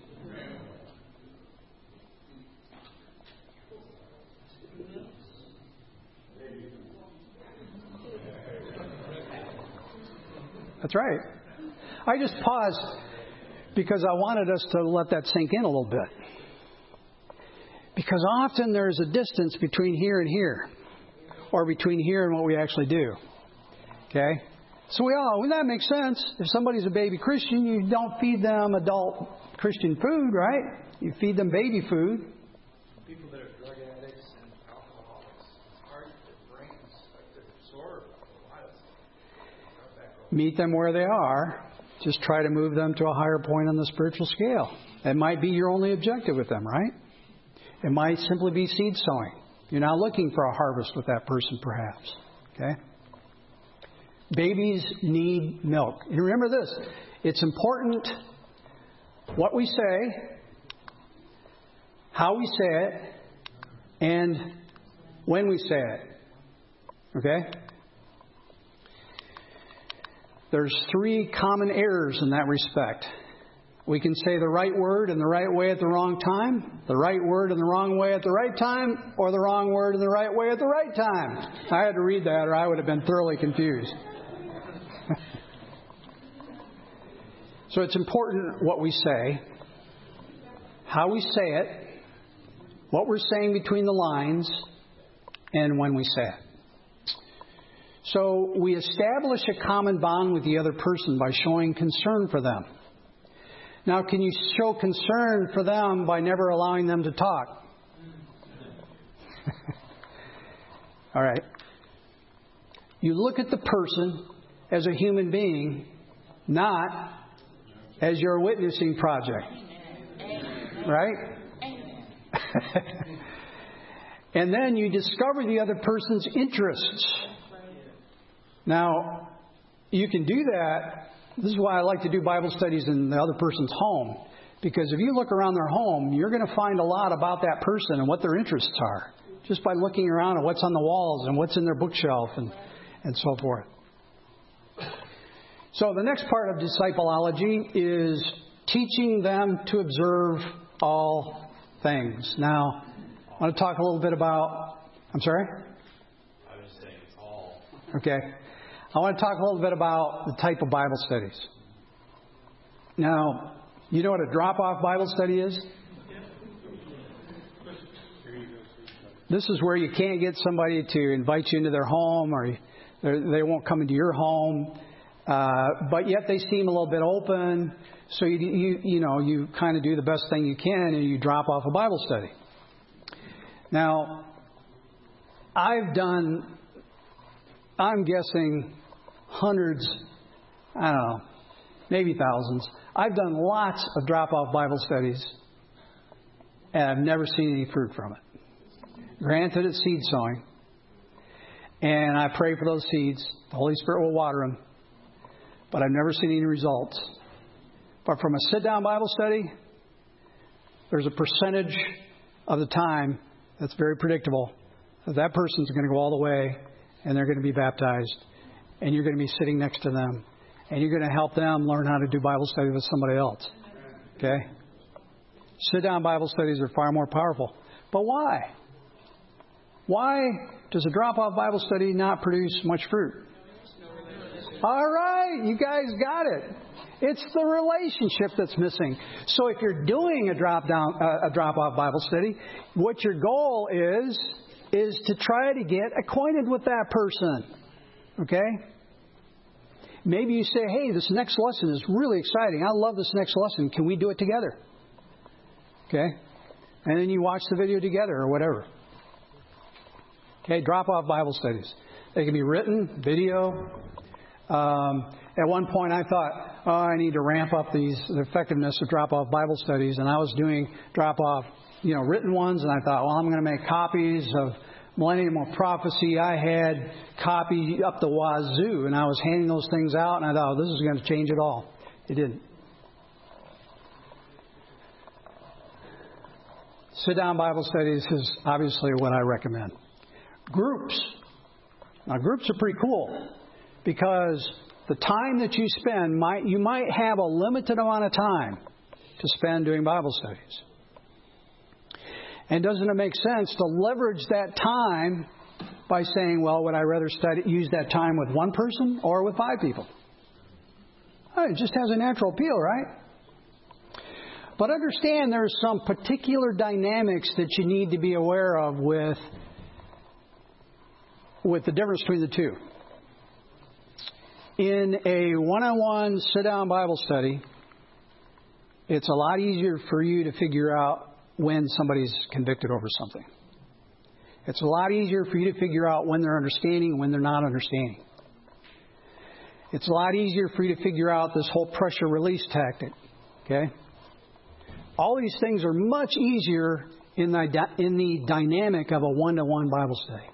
That's right. I just paused because I wanted us to let that sink in a little bit. Because often there's a distance between here and here, or between here and what we actually do. Okay? So we all, well, that makes sense. If somebody's a baby Christian, you don't feed them adult Christian food, right? You feed them baby food. People that are drug addicts and alcoholics, it's hard for their brains like to absorb a lot of stuff. Meet them where they are. Just try to move them to a higher point on the spiritual scale. It might be your only objective with them, right? It might simply be seed sowing. You're not looking for a harvest with that person, perhaps. Okay? Babies need milk. And remember this. It's important what we say, how we say it, and when we say it. Okay? There's three common errors in that respect. We can say the right word in the right way at the wrong time, the right word in the wrong way at the right time, or the wrong word in the right way at the right time. I had to read that or I would have been thoroughly confused. So it's important what we say, how we say it, what we're saying between the lines, and when we say it. So we establish a common bond with the other person by showing concern for them. Now, can you show concern for them by never allowing them to talk? All right. You look at the person as a human being, not as your witnessing project. Right? And then you discover the other person's interests. Now, you can do that. This is why I like to do Bible studies in the other person's home. Because if you look around their home, you're going to find a lot about that person and what their interests are. Just by looking around at what's on the walls and what's in their bookshelf and, and so forth. So the next part of discipleology is teaching them to observe all things. Now, I want to talk a little bit about... I'm sorry? I was saying it's all. Okay. I want to talk a little bit about the type of Bible studies. Now, you know what a drop-off Bible study is? This is where you can't get somebody to invite you into their home, or they won't come into your home, uh, but yet they seem a little bit open. So you you you know you kind of do the best thing you can, and you drop off a Bible study. Now, I've done, I'm guessing, hundreds, I don't know, maybe thousands. I've done lots of drop-off Bible studies, and I've never seen any fruit from it. Granted, it's seed sowing, and I pray for those seeds. The Holy Spirit will water them, but I've never seen any results. But from a sit-down Bible study, there's a percentage of the time that's very predictable that that person's going to go all the way, and they're going to be baptized, and you're going to be sitting next to them, and you're going to help them learn how to do Bible study with somebody else. Okay? Sit-down Bible studies are far more powerful. But why? Why does a drop-off Bible study not produce much fruit? All right, you guys got it. It's the relationship that's missing. So if you're doing a drop-down, uh, a drop-off Bible study, what your goal is, is to try to get acquainted with that person. Okay? Maybe you say, hey, this next lesson is really exciting. I love this next lesson. Can we do it together? Okay? And then you watch the video together or whatever. Okay, drop-off Bible studies. They can be written, video. Um, at one point I thought, oh, I need to ramp up these the effectiveness of drop-off Bible studies. And I was doing drop-off, you know, written ones. And I thought, well, I'm going to make copies of Millennium of Prophecy. I had copies up the wazoo. And I was handing those things out. And I thought, oh, this is going to change it all. It didn't. Sit-down Bible studies is obviously what I recommend. Groups. Now, groups are pretty cool because the time that you spend, might you might have a limited amount of time to spend doing Bible studies. And doesn't it make sense to leverage that time by saying, well, would I rather study, use that time with one person or with five people? Oh, it just has a natural appeal, right? But understand there's some particular dynamics that you need to be aware of with with the difference between the two. In a one-on-one sit-down Bible study, it's a lot easier for you to figure out when somebody's convicted over something. It's a lot easier for you to figure out when they're understanding and when they're not understanding. It's a lot easier for you to figure out this whole pressure release tactic. Okay? All these things are much easier in the, in the dynamic of a one-to-one Bible study.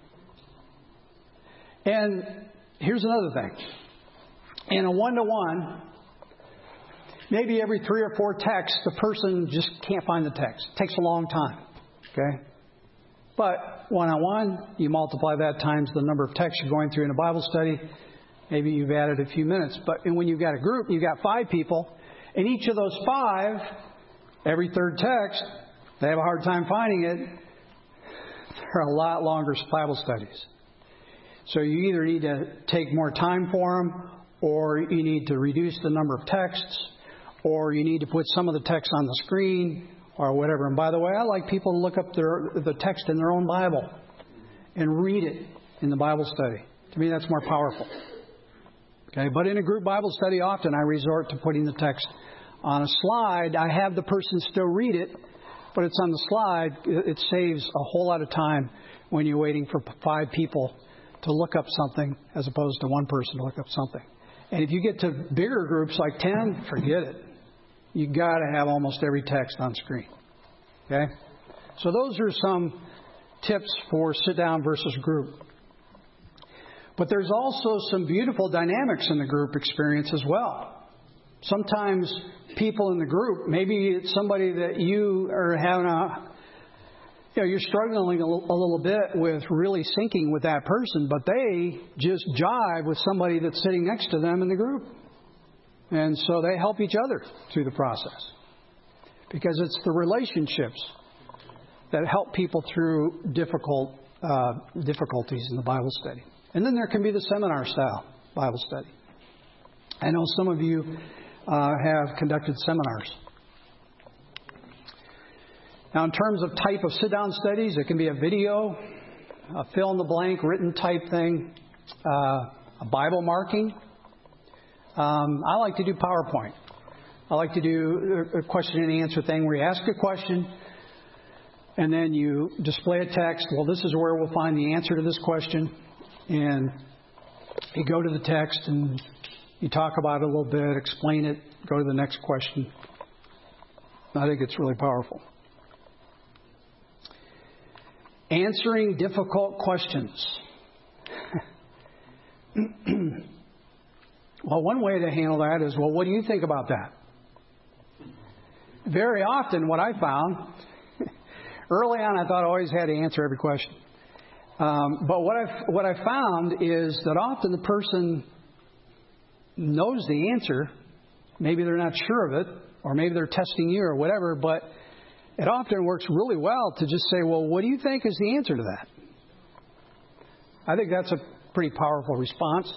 And here's another thing. In a one-to-one, maybe every three or four texts, the person just can't find the text. It takes a long time. Okay? But one-on-one, you multiply that times the number of texts you're going through in a Bible study. Maybe you've added a few minutes. But when you've got a group, you've got five people. And each of those five, every third text, they have a hard time finding it. They're a lot longer Bible studies. So you either need to take more time for them, or you need to reduce the number of texts, or you need to put some of the text on the screen, or whatever. And by the way, I like people to look up their, the text in their own Bible and read it in the Bible study. To me, that's more powerful. Okay, but in a group Bible study, often I resort to putting the text on a slide. I have the person still read it, but it's on the slide. It saves a whole lot of time when you're waiting for five people to look up something as opposed to one person to look up something. And if you get to bigger groups like ten, forget it. You've got to have almost every text on screen. Okay? So those are some tips for sit-down versus group. But there's also some beautiful dynamics in the group experience as well. Sometimes people in the group, maybe it's somebody that you are having a, you know, you're struggling a little bit with really syncing with that person, but they just jive with somebody that's sitting next to them in the group. And so they help each other through the process. Because it's the relationships that help people through difficult uh, difficulties in the Bible study. And then there can be the seminar-style Bible study. I know some of you uh, have conducted seminars. Now, in terms of type of sit-down studies, it can be a video, a fill-in-the-blank written type thing, uh, a Bible marking. Um, I like to do PowerPoint. I like to do a question and answer thing where you ask a question and then you display a text. Well, this is where we'll find the answer to this question. And you go to the text and you talk about it a little bit, explain it, go to the next question. I think it's really powerful. Answering difficult questions. Well, one way to handle that is, well, what do you think about that? Very often what I found, early on I thought I always had to answer every question. Um, but what I what I found is that often the person knows the answer. Maybe they're not sure of it, or maybe they're testing you or whatever, but it often works really well to just say, well, what do you think is the answer to that? I think that's a pretty powerful response.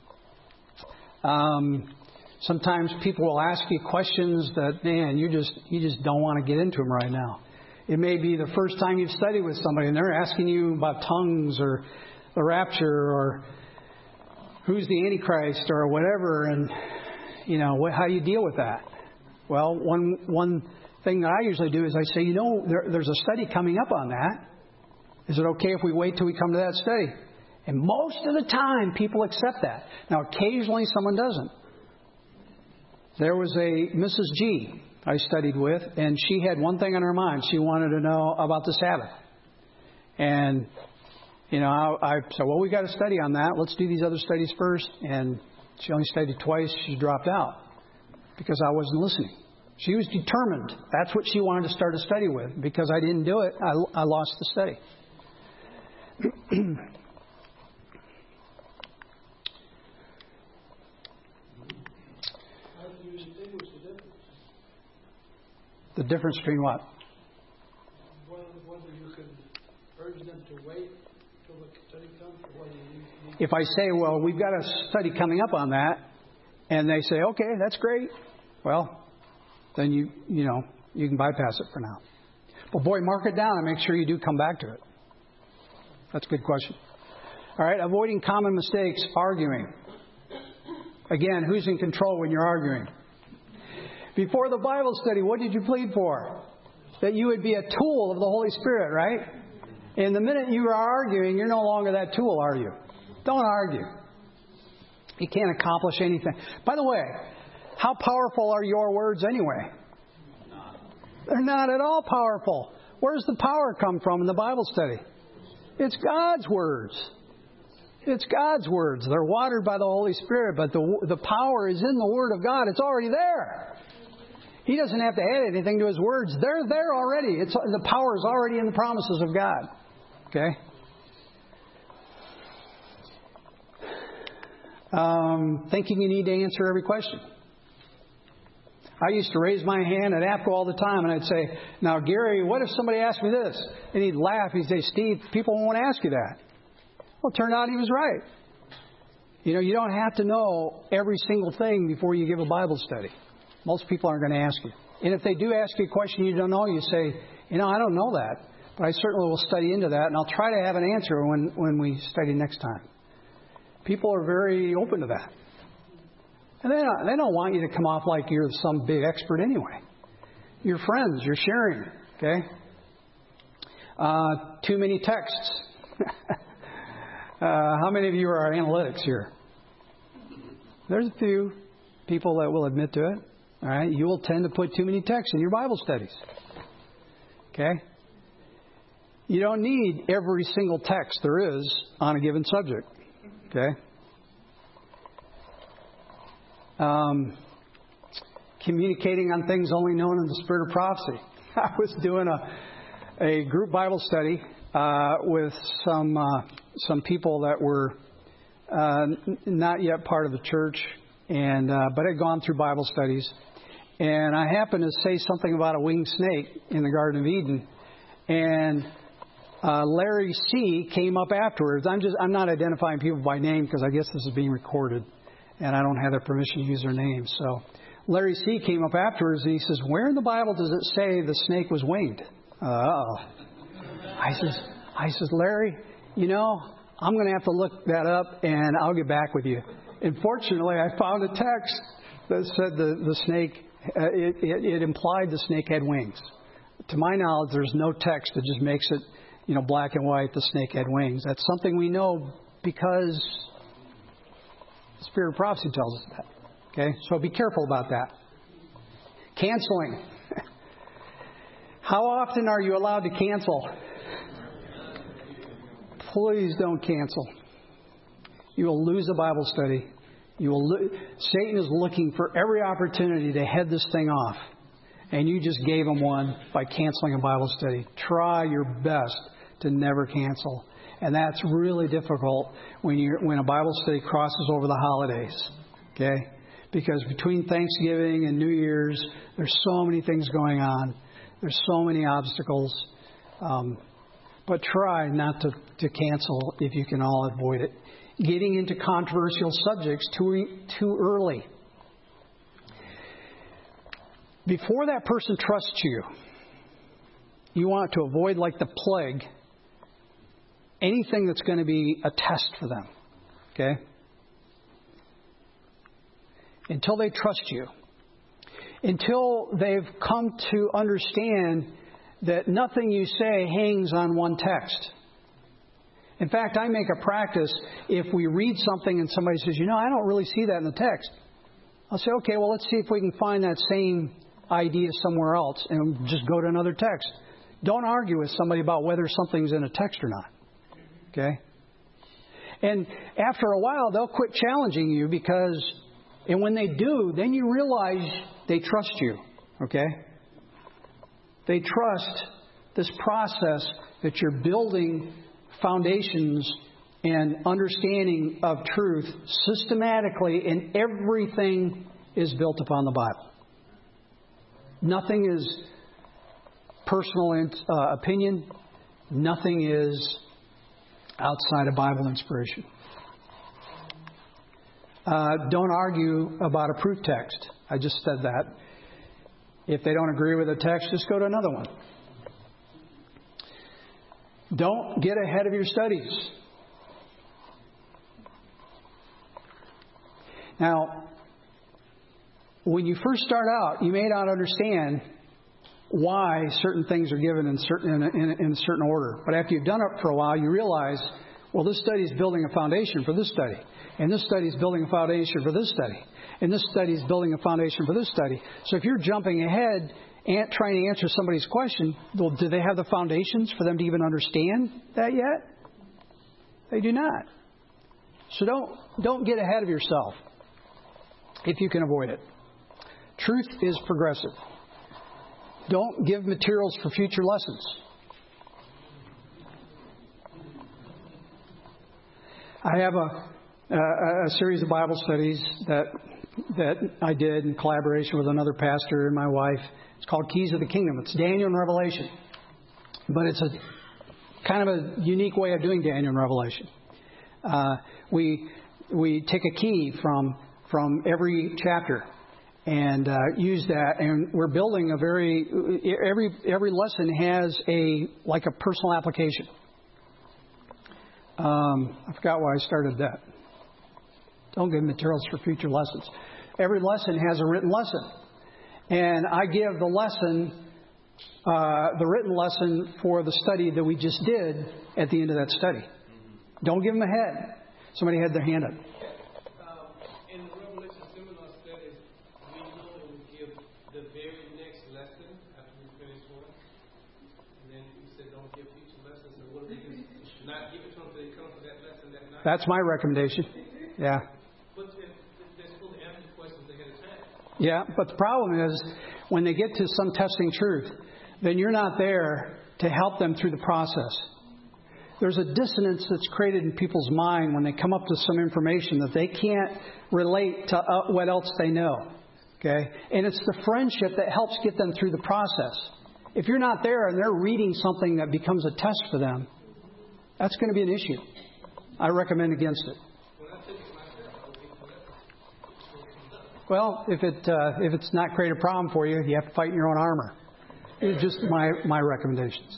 Um, sometimes people will ask you questions that, man, you just you just don't want to get into them right now. It may be the first time you've studied with somebody and they're asking you about tongues or the rapture or who's the Antichrist or whatever, and you know what, how do you deal with that? Well, one one thing that I usually do is I say, you know, there, there's a study coming up on that. Is it okay if we wait till we come to that study? And most of the time, people accept that. Now, occasionally, someone doesn't. There was a Missus G I studied with, and she had one thing on her mind. She wanted to know about the Sabbath. And, you know, I, I said, well, we got to study on that. Let's do these other studies first. And she only studied twice. She dropped out because I wasn't listening. She was determined. That's what she wanted to start a study with. Because I didn't do it, I, I lost the study. The difference between what? Whether you can urge them to wait till the study comes, or whether you need. If I say, well, we've got a study coming up on that, and they say, okay, that's great, well, then you you know you can bypass it for now. But boy, mark it down and make sure you do come back to it. That's a good question. All right, avoiding common mistakes, arguing. Again, who's in control when you're arguing? Before the Bible study, what did you plead for? That you would be a tool of the Holy Spirit, right? And the minute you are arguing, you're no longer that tool, are you? Don't argue. You can't accomplish anything. By the way, how powerful are your words anyway? They're not at all powerful. Where does the power come from in the Bible study? It's God's words. It's God's words. They're watered by the Holy Spirit, but the the power is in the Word of God. It's already there. He doesn't have to add anything to His words. They're there already. It's the power is already in the promises of God. Okay? Um, thinking you need to answer every question. I used to raise my hand at APCO all the time, and I'd say, "Now, Gary, what if somebody asked me this?" And he'd laugh. He'd say, "Steve, people won't ask you that." Well, it turned out he was right. You know, you don't have to know every single thing before you give a Bible study. Most people aren't going to ask you. And if they do ask you a question you don't know, you say, "You know, I don't know that, but I certainly will study into that, and I'll try to have an answer when, when we study next time." People are very open to that. And they don't, they don't want you to come off like you're some big expert anyway. You're friends. You're sharing. Okay? Uh, too many texts. uh, how many of you are analytics here? There's a few people that will admit to it. All right? You will tend to put too many texts in your Bible studies. Okay? You don't need every single text there is on a given subject. Okay? Um, communicating on things only known in the spirit of prophecy. I was doing a a group Bible study uh, with some uh, some people that were uh, n- not yet part of the church, and uh, but had gone through Bible studies. And I happened to say something about a winged snake in the Garden of Eden, and uh, Larry C. came up afterwards. I'm just I'm not identifying people by name because I guess this is being recorded. And I don't have their permission to use their names. So Larry C. came up afterwards and he says, "Where in the Bible does it say the snake was winged?" Oh. I says, I says, "Larry, you know, I'm going to have to look that up and I'll get back with you." And fortunately, I found a text that said the, the snake, uh, it, it, it implied the snake had wings. To my knowledge, there's no text that just makes it, you know, black and white, the snake had wings. That's something we know because the Spirit of Prophecy tells us that. Okay? So be careful about that. Canceling. How often are you allowed to cancel? Please don't cancel. You will lose a Bible study. You will. Lo- Satan is looking for every opportunity to head this thing off. And you just gave him one by canceling a Bible study. Try your best to never cancel. And that's really difficult when you when a Bible study crosses over the holidays, okay? Because between Thanksgiving and New Year's, there's so many things going on. There's so many obstacles. Um, but try not to, to cancel if you can all avoid it. Getting into controversial subjects too too early. Before that person trusts you, you want to avoid, like the plague, anything that's going to be a test for them. Okay? Until they trust you. Until they've come to understand that nothing you say hangs on one text. In fact, I make a practice, if we read something and somebody says, "You know, I don't really see that in the text," I'll say, "Okay, well, let's see if we can find that same idea somewhere else," and just go to another text. Don't argue with somebody about whether something's in a text or not. Okay? And after a while, they'll quit challenging you because, and when they do, then you realize they trust you. Okay? They trust this process that you're building foundations and understanding of truth systematically, and everything is built upon the Bible. Nothing is personal uh, opinion. Nothing is outside of Bible inspiration. Uh, don't argue about a proof text. I just said that. If they don't agree with a text, just go to another one. Don't get ahead of your studies. Now, when you first start out, you may not understand why certain things are given in certain in a, in a, in a certain order. But after you've done it for a while, you realize, Well, this study is building a foundation for this study. And this study is building a foundation for this study. And this study is building a foundation for this study. So if you're jumping ahead and trying to answer somebody's question, well, do they have the foundations for them to even understand that yet? They do not. So don't don't get ahead of yourself if you can avoid it. Truth is progressive. Don't give materials for future lessons. I have a, a, a series of Bible studies that that I did in collaboration with another pastor and my wife. It's called Keys of the Kingdom. It's Daniel and Revelation. But it's a kind of a unique way of doing Daniel and Revelation. Uh, we we take a key from from every chapter and uh, use that, and we're building a very every every lesson has a like a personal application. Um, I forgot why I started that. Don't give materials for future lessons. Every lesson has a written lesson, and I give the lesson, uh, the written lesson for the study that we just did at the end of that study. Don't give them ahead. Somebody had their hand up. Um, in the Revelation seminar studies, we normally give the very next lesson after we finish one. And then you said don't give future lessons. So what do they do? Not give it to them until they come to that lesson that night? That's my recommendation. Yeah. But they're supposed to answer questions ahead of time. Yeah, but the problem is when they get to some testing truth, then you're not there to help them through the process. There's a dissonance that's created in people's mind when they come up to some information that they can't relate to uh, what else they know. Okay? And it's the friendship that helps get them through the process. If you're not there and they're reading something that becomes a test for them, that's going to be an issue. I recommend against it. Well, if it uh, if it's not create a problem for you, you have to fight in your own armor. It's just my my recommendations.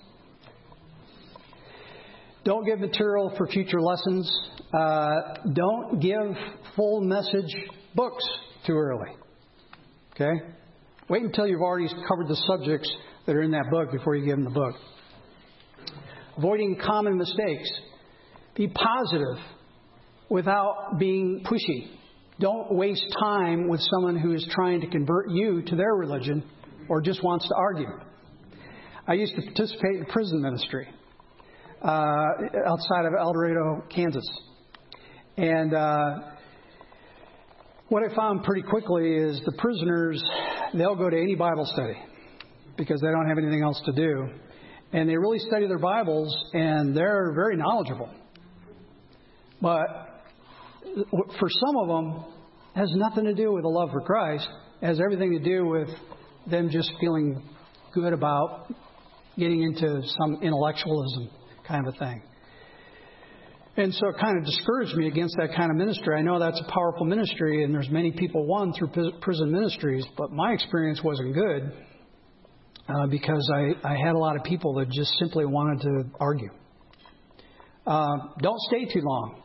Don't give material for future lessons. Uh, don't give full message books too early. Okay? Wait until you've already covered the subjects that are in that book before you give them the book. Avoiding common mistakes. Be positive without being pushy. Don't waste time with someone who is trying to convert you to their religion or just wants to argue. I used to participate in prison ministry uh, outside of El Dorado, Kansas. And uh, what I found pretty quickly is the prisoners, they'll go to any Bible study because they don't have anything else to do. And they really study their Bibles, and they're very knowledgeable. But for some of them, it has nothing to do with a love for Christ. It has everything to do with them just feeling good about getting into some intellectualism kind of a thing. And so it kind of discouraged me against that kind of ministry. I know that's a powerful ministry, and there's many people won through prison ministries, but my experience wasn't good uh, because I, I had a lot of people that just simply wanted to argue. Uh, don't stay too long.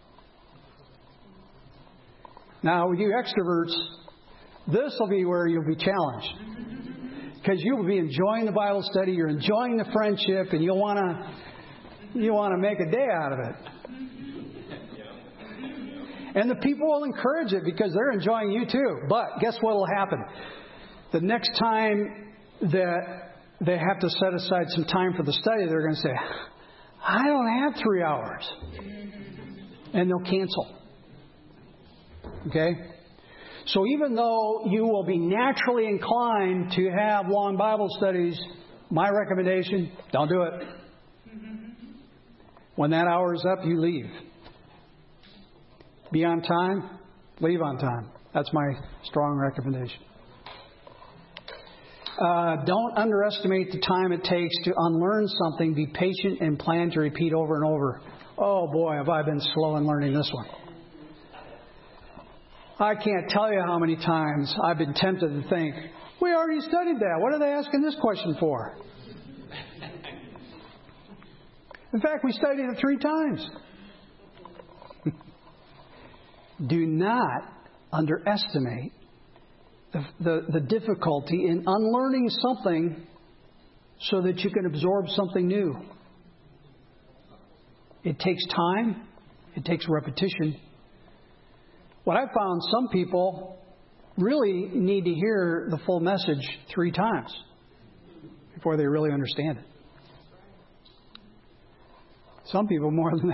Now, with you extroverts, this will be where you'll be challenged. Because you will be enjoying the Bible study, you're enjoying the friendship, and you'll want to you want to make a day out of it. And the people will encourage it because they're enjoying you too. But guess what will happen? The next time that they have to set aside some time for the study, they're going to say, I don't have three hours. And they'll cancel. Okay? So even though you will be naturally inclined to have long Bible studies, my recommendation, don't do it. When that hour is up, you leave. Be on time, leave on time. That's my strong recommendation. Uh, don't underestimate the time it takes to unlearn something. Be patient and plan to repeat over and over. Oh boy, have I been slow in learning this one. I can't tell you how many times I've been tempted to think, we already studied that. What are they asking this question for? In fact, we studied it three times. Do not underestimate the, the, the difficulty in unlearning something so that you can absorb something new. It takes time. It takes repetition. What I found, some people really need to hear the full message three times before they really understand it. Some people more than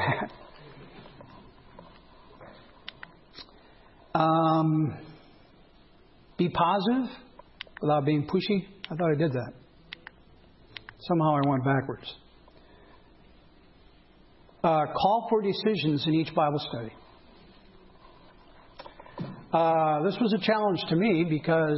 that. Um, be positive without being pushy. I thought I did that. Somehow I went backwards. Uh, call for decisions in each Bible study. Uh, this was a challenge to me because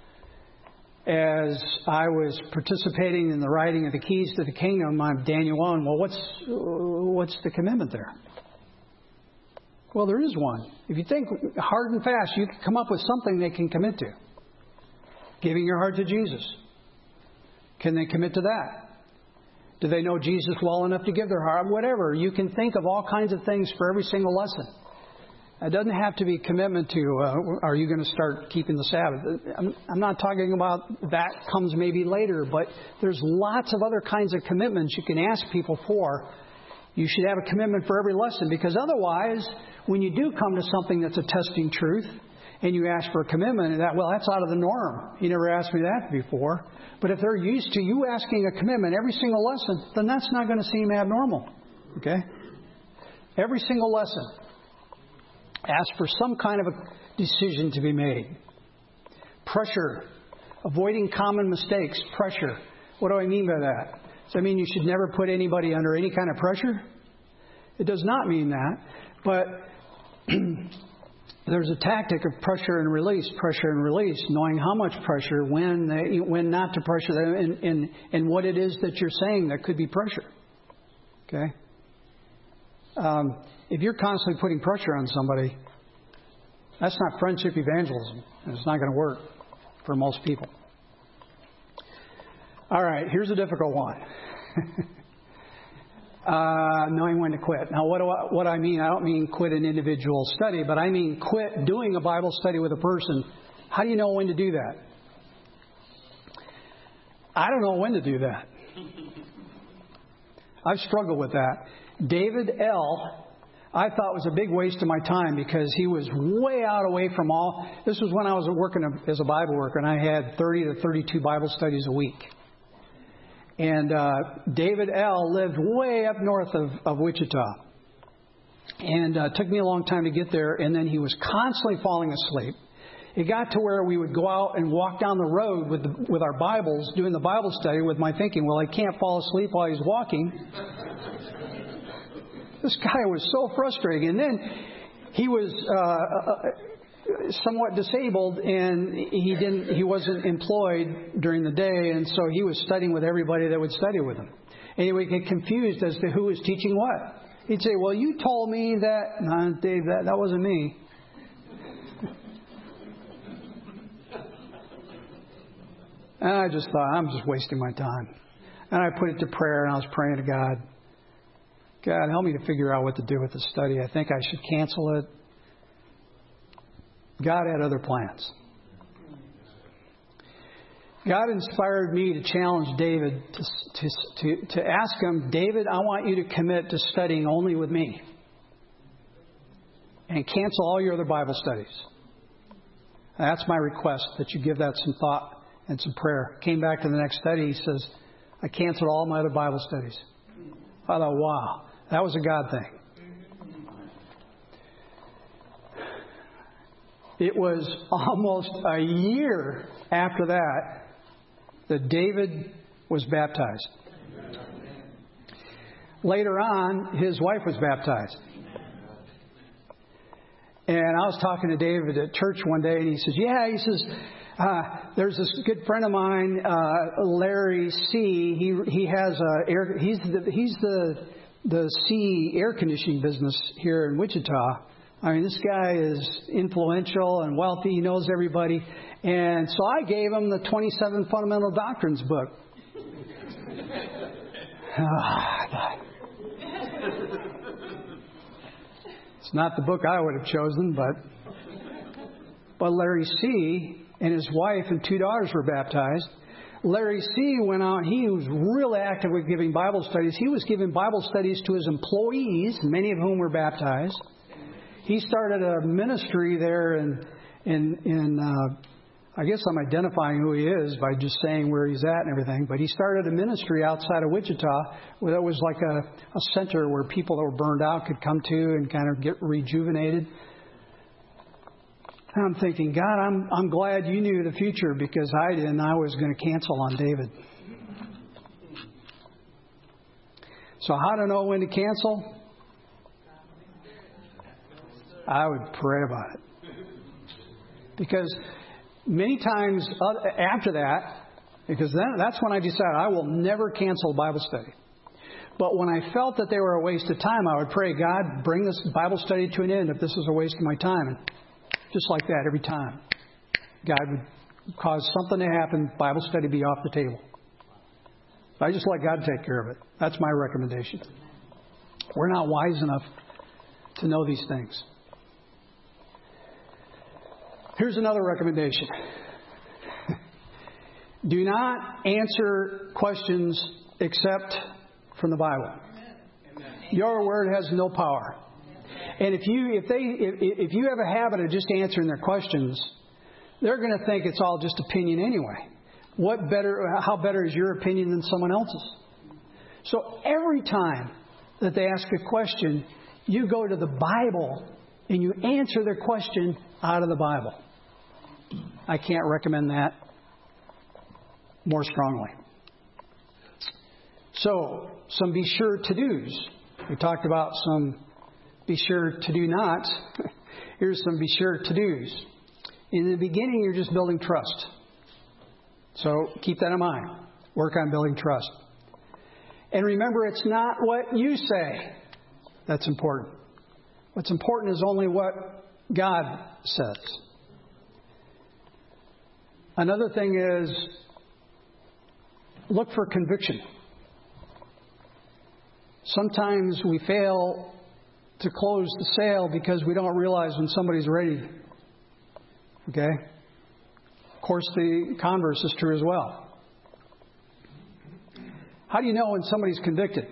as I was participating in the writing of the Keys to the Kingdom, I'm Daniel one. Well, what's what's the commitment there? Well, there is one. If you think hard and fast, you can come up with something they can commit to. Giving your heart to Jesus. Can they commit to that? Do they know Jesus well enough to give their heart? Whatever. You can think of all kinds of things for every single lesson. It doesn't have to be commitment to, uh, are you going to start keeping the Sabbath? I'm, I'm not talking about that comes maybe later, but there's lots of other kinds of commitments you can ask people for. You should have a commitment for every lesson, because otherwise, when you do come to something that's a testing truth, and you ask for a commitment, and that, well, that's out of the norm. You never asked me that before. But if they're used to you asking a commitment every single lesson, then that's not going to seem abnormal. Okay? Every single lesson. Ask for some kind of a decision to be made. Pressure. Avoiding common mistakes. Pressure. What do I mean by that? Does that mean you should never put anybody under any kind of pressure? It does not mean that. But there's a tactic of pressure and release, pressure and release, knowing how much pressure, when they, when not to pressure them, and, and, and what it is that you're saying that could be pressure. Okay? Um, if you're constantly putting pressure on somebody, that's not friendship evangelism. It's not going to work for most people. All right, here's a difficult one. Uh, knowing when to quit. Now, what do I, what I mean, I don't mean quit an individual study, but I mean quit doing a Bible study with a person. How do you know when to do that? I don't know when to do that. I've struggled with that. David L., I thought was a big waste of my time because he was way out away from all. This was when I was working as a Bible worker, and I had thirty to thirty-two Bible studies a week. And uh, David L. lived way up north of, of Wichita. And uh, it took me a long time to get there. And then he was constantly falling asleep. It got to where we would go out and walk down the road with the, with our Bibles, doing the Bible study with my thinking, well, I can't fall asleep while he's walking. This guy was so frustrating. And then he was uh, somewhat disabled, and he didn't. He wasn't employed during the day, and so he was studying with everybody that would study with him. And he would get confused as to who was teaching what. He'd say, "Well, you told me that." No, Dave, that that wasn't me. And I just thought, I'm just wasting my time. And I put it to prayer, and I was praying to God. God, help me to figure out what to do with the study. I think I should cancel it. God had other plans. God inspired me to challenge David to, to, to, to ask him, David, I want you to commit to studying only with me. And cancel all your other Bible studies. That's my request, that you give that some thought and some prayer. Came back to the next study. He says, I canceled all my other Bible studies. I thought, wow, that was a God thing. It was almost a year after that that David was baptized. Later on, his wife was baptized. And I was talking to David at church one day, and he says, yeah, he says, uh, there's this good friend of mine, uh, Larry C. He he has a air. He's the he's the the C air conditioning business here in Wichita. I mean, this guy is influential and wealthy. He knows everybody. And so I gave him the twenty-seven Fundamental Doctrines book. It's not the book I would have chosen, but but Larry C. and his wife and two daughters were baptized. Larry C. went out. He was really active with giving Bible studies. He was giving Bible studies to his employees, many of whom were baptized. He started a ministry there in, in, in uh, I guess I'm identifying who he is by just saying where he's at and everything. But he started a ministry outside of Wichita that was like a, a center where people that were burned out could come to and kind of get rejuvenated. And I'm thinking, God, I'm I'm glad you knew the future, because I didn't. I was going to cancel on David. So how to know when to cancel? I would pray about it. Because many times after that, because then that's when I decided I will never cancel Bible study. But when I felt that they were a waste of time, I would pray, God, bring this Bible study to an end if this is a waste of my time. And just like that, every time, God would cause something to happen, Bible study be off the table. I just let God take care of it. That's my recommendation. We're not wise enough to know these things. Here's another recommendation. Do not answer questions except from the Bible. Your word has no power. And if you if they if, if you have a habit of just answering their questions, they're going to think it's all just opinion anyway. What better? How better is your opinion than someone else's? So every time that they ask a question, you go to the Bible and you answer their question out of the Bible. I can't recommend that more strongly. So, some be sure to do's. We talked about some be sure to do nots. Here's some be sure to do's. In the beginning, you're just building trust. So, keep that in mind. Work on building trust. And remember, it's not what you say that's important. What's important is only what God says. Another thing is, look for conviction. Sometimes we fail to close the sale because we don't realize when somebody's ready. Okay? Of course, the converse is true as well. How do you know when somebody's convicted?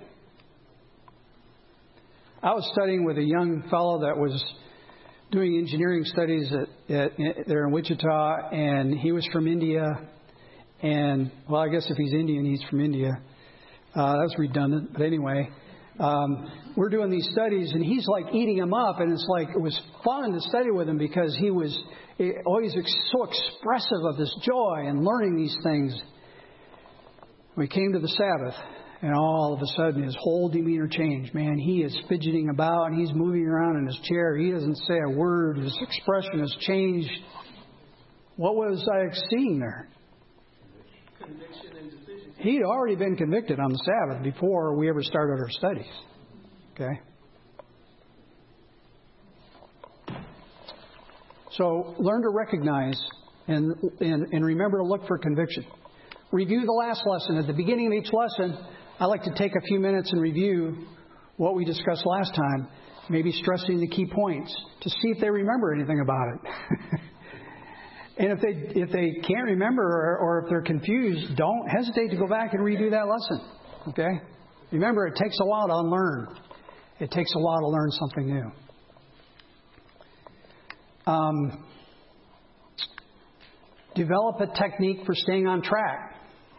I was studying with a young fellow that was doing engineering studies at, at, at there in Wichita, and he was from India. And, well, I guess if he's Indian, he's from India. Uh, that's redundant, but anyway. Um, we're doing these studies, and he's like eating them up, and it's like it was fun to study with him because he was always so expressive of this joy and learning these things. We came to the Sabbath, and all of a sudden his whole demeanor changed. Man, he is fidgeting about, and he's moving around in his chair. He doesn't say a word. His expression has changed. What was I seeing there? Conviction and decision. He'd already been convicted on the Sabbath before we ever started our studies. Okay? So learn to recognize and, and, and remember to look for conviction. Review the last lesson. At the beginning of each lesson, I like to take a few minutes and review what we discussed last time, maybe stressing the key points to see if they remember anything about it. And if they if they can't remember or, or if they're confused, don't hesitate to go back and redo that lesson. Okay? Remember, it takes a while to unlearn. It takes a while to learn something new. Um, develop a technique for staying on track.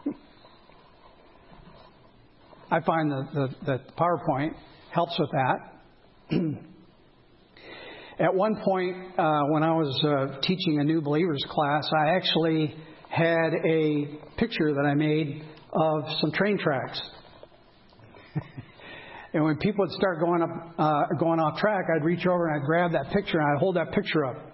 I find that the, the PowerPoint helps with that. At one point, uh, when I was uh, teaching a new believers class, I actually had a picture that I made of some train tracks. And when people would start going up, uh, going off track, I'd reach over and I'd grab that picture and I'd hold that picture up.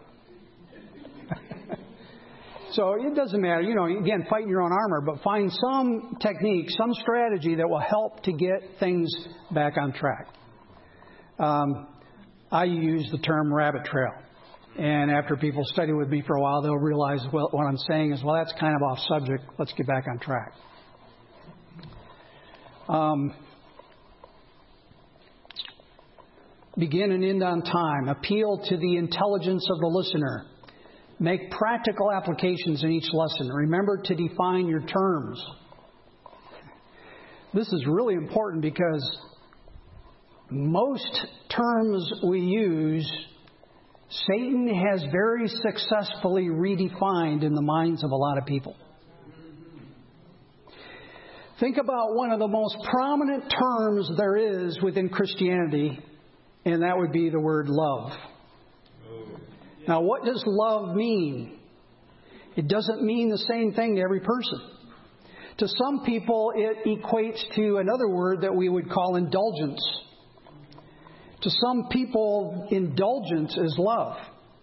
So it doesn't matter, you know, again, fight in your own armor, but find some technique, some strategy that will help to get things back on track. Um, I use the term rabbit trail. And after people study with me for a while, they'll realize, well, what I'm saying is, well, that's kind of off subject. Let's get back on track. Um, begin and end on time. Appeal to the intelligence of the listener. Make practical applications in each lesson. Remember to define your terms. This is really important because most terms we use, Satan has very successfully redefined in the minds of a lot of people. Think about one of the most prominent terms there is within Christianity, and that would be the word love. Now, what does love mean? It doesn't mean the same thing to every person. To some people, it equates to another word that we would call indulgence. To some people, indulgence is love.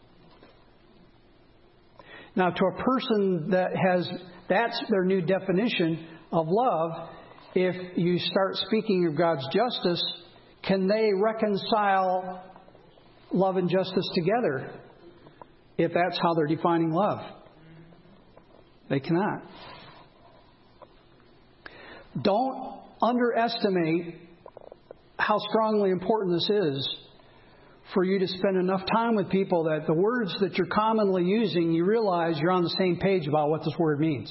Now, to a person that has, that's their new definition of love, if you start speaking of God's justice, can they reconcile love and justice together if that's how they're defining love? They cannot. Don't underestimate how strongly important this is for you to spend enough time with people that the words that you're commonly using, you realize you're on the same page about what this word means.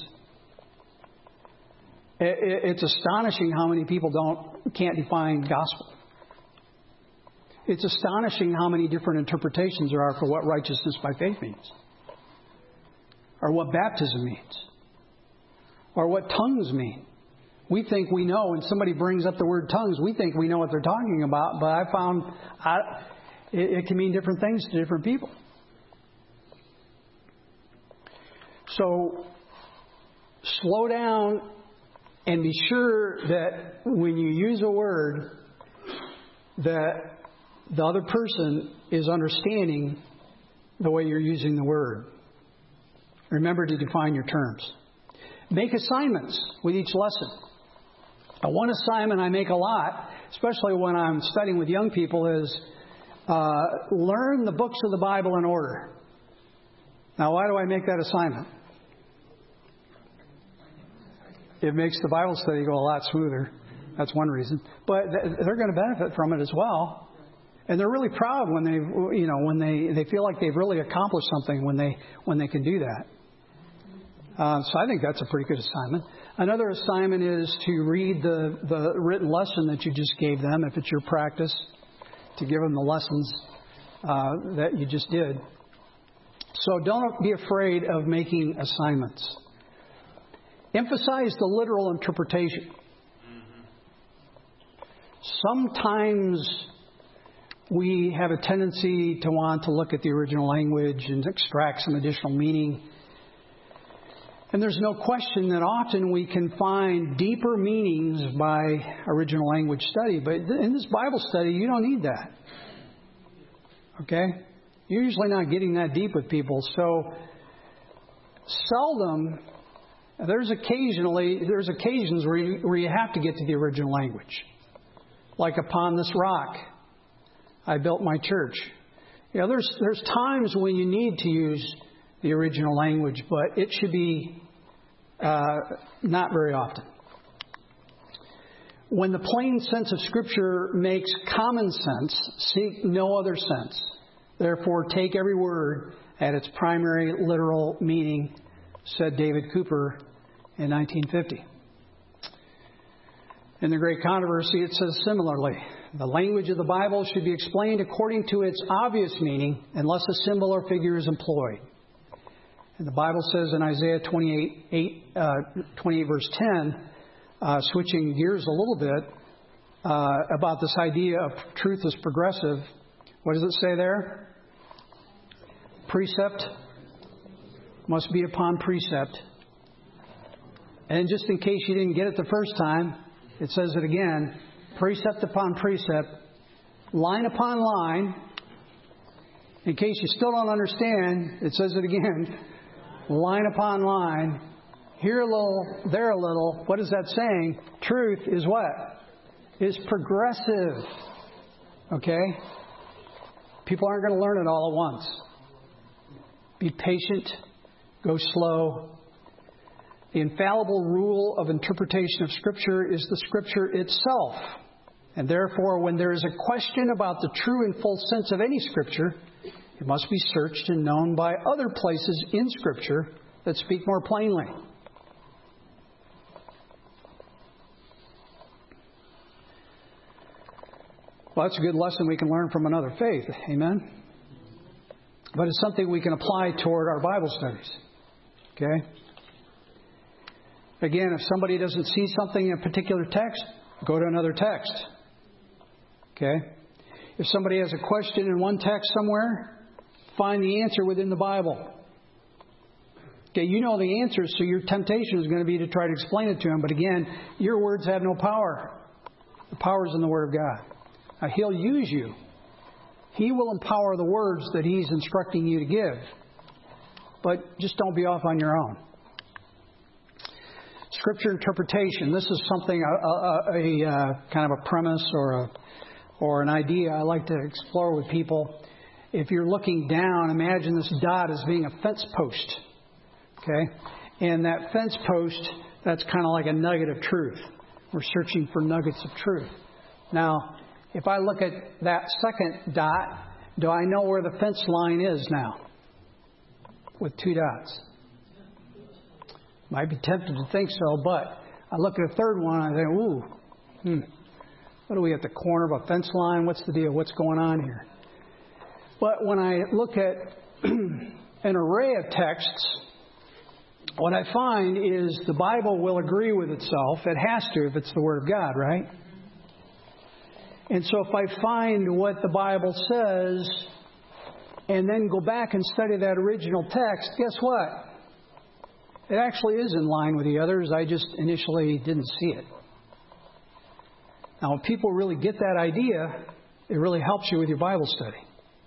It's astonishing how many people don't can't define gospel. It's astonishing how many different interpretations there are for what righteousness by faith means, or what baptism means, or what tongues mean. We think we know, when somebody brings up the word tongues, we think we know what they're talking about, but I found I, it, it can mean different things to different people. So, slow down and be sure that when you use a word, that the other person is understanding the way you're using the word. Remember to define your terms. Make assignments with each lesson. Now, one assignment I make a lot, especially when I'm studying with young people, is uh, learn the books of the Bible in order. Now, why do I make that assignment? It makes the Bible study go a lot smoother. That's one reason. But they're going to benefit from it as well. And they're really proud when they, you know, when they, they feel like they've really accomplished something when they when they can do that. Uh, so I think that's a pretty good assignment. Another assignment is to read the, the written lesson that you just gave them, if it's your practice, to give them the lessons uh, that you just did. So don't be afraid of making assignments. Emphasize the literal interpretation. Sometimes we have a tendency to want to look at the original language and extract some additional meaning. And there's no question that often we can find deeper meanings by original language study. But in this Bible study, you don't need that. Okay? You're usually not getting that deep with people. So seldom, there's occasionally, there's occasions where you, where you have to get to the original language. Like, upon this rock, I built my church. You know, there's there's times when you need to use the original language, but it should be uh, not very often. When the plain sense of Scripture makes common sense, seek no other sense. Therefore, take every word at its primary literal meaning, said David Cooper in nineteen fifty. In The Great Controversy, it says similarly, the language of the Bible should be explained according to its obvious meaning unless a symbol or figure is employed. And the Bible says in Isaiah twenty-eight, eight, uh, twenty-eight verse ten, uh, switching gears a little bit, uh, about this idea of truth is progressive. What does it say there? Precept must be upon precept. And just in case you didn't get it the first time, it says it again, precept upon precept, line upon line. In case you still don't understand, it says it again, line upon line. Here a little, there a little. What is that saying? Truth is what? Is progressive. Okay? People aren't going to learn it all at once. Be patient. Go slow. The infallible rule of interpretation of Scripture is the Scripture itself. And therefore, when there is a question about the true and full sense of any Scripture, It must be searched and known by other places in Scripture that speak more plainly. Well, that's a good lesson we can learn from another faith. Amen? But it's something we can apply toward our Bible studies. Okay? Again, if somebody doesn't see something in a particular text, go to another text. Okay? If somebody has a question in one text somewhere, find the answer within the Bible. Okay, you know the answer, so your temptation is going to be to try to explain it to him. But again, your words have no power. The power is in the Word of God. Now, He'll use you. He will empower the words that He's instructing you to give. But just don't be off on your own. Scripture interpretation. This is something, a, a, a, a kind of a premise or a, or an idea I like to explore with people. If you're looking down, imagine this dot as being a fence post. Okay? And that fence post, that's kind of like a nugget of truth. We're searching for nuggets of truth. Now, if I look at that second dot, do I know where the fence line is now? With two dots. Might be tempted to think so, but I look at a third one and I think, ooh, hmm, what are we at the corner of a fence line? What's the deal? What's going on here? But when I look at an array of texts, what I find is the Bible will agree with itself. It has to if it's the Word of God, right? And so if I find what the Bible says and then go back and study that original text, guess what? It actually is in line with the others. I just initially didn't see it. Now, when people really get that idea, it really helps you with your Bible study.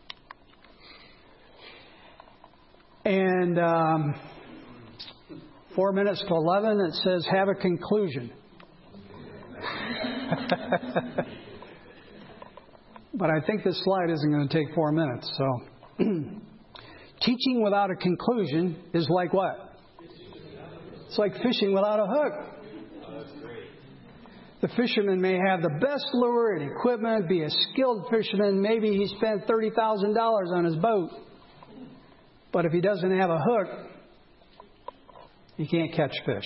And um, four minutes to eleven, it says, have a conclusion. But I think this slide isn't going to take four minutes. So, teaching without a conclusion is like what? It's like fishing without a hook. The fisherman may have the best lure and equipment, be a skilled fisherman. Maybe he spent thirty thousand dollars on his boat. But if he doesn't have a hook, he can't catch fish.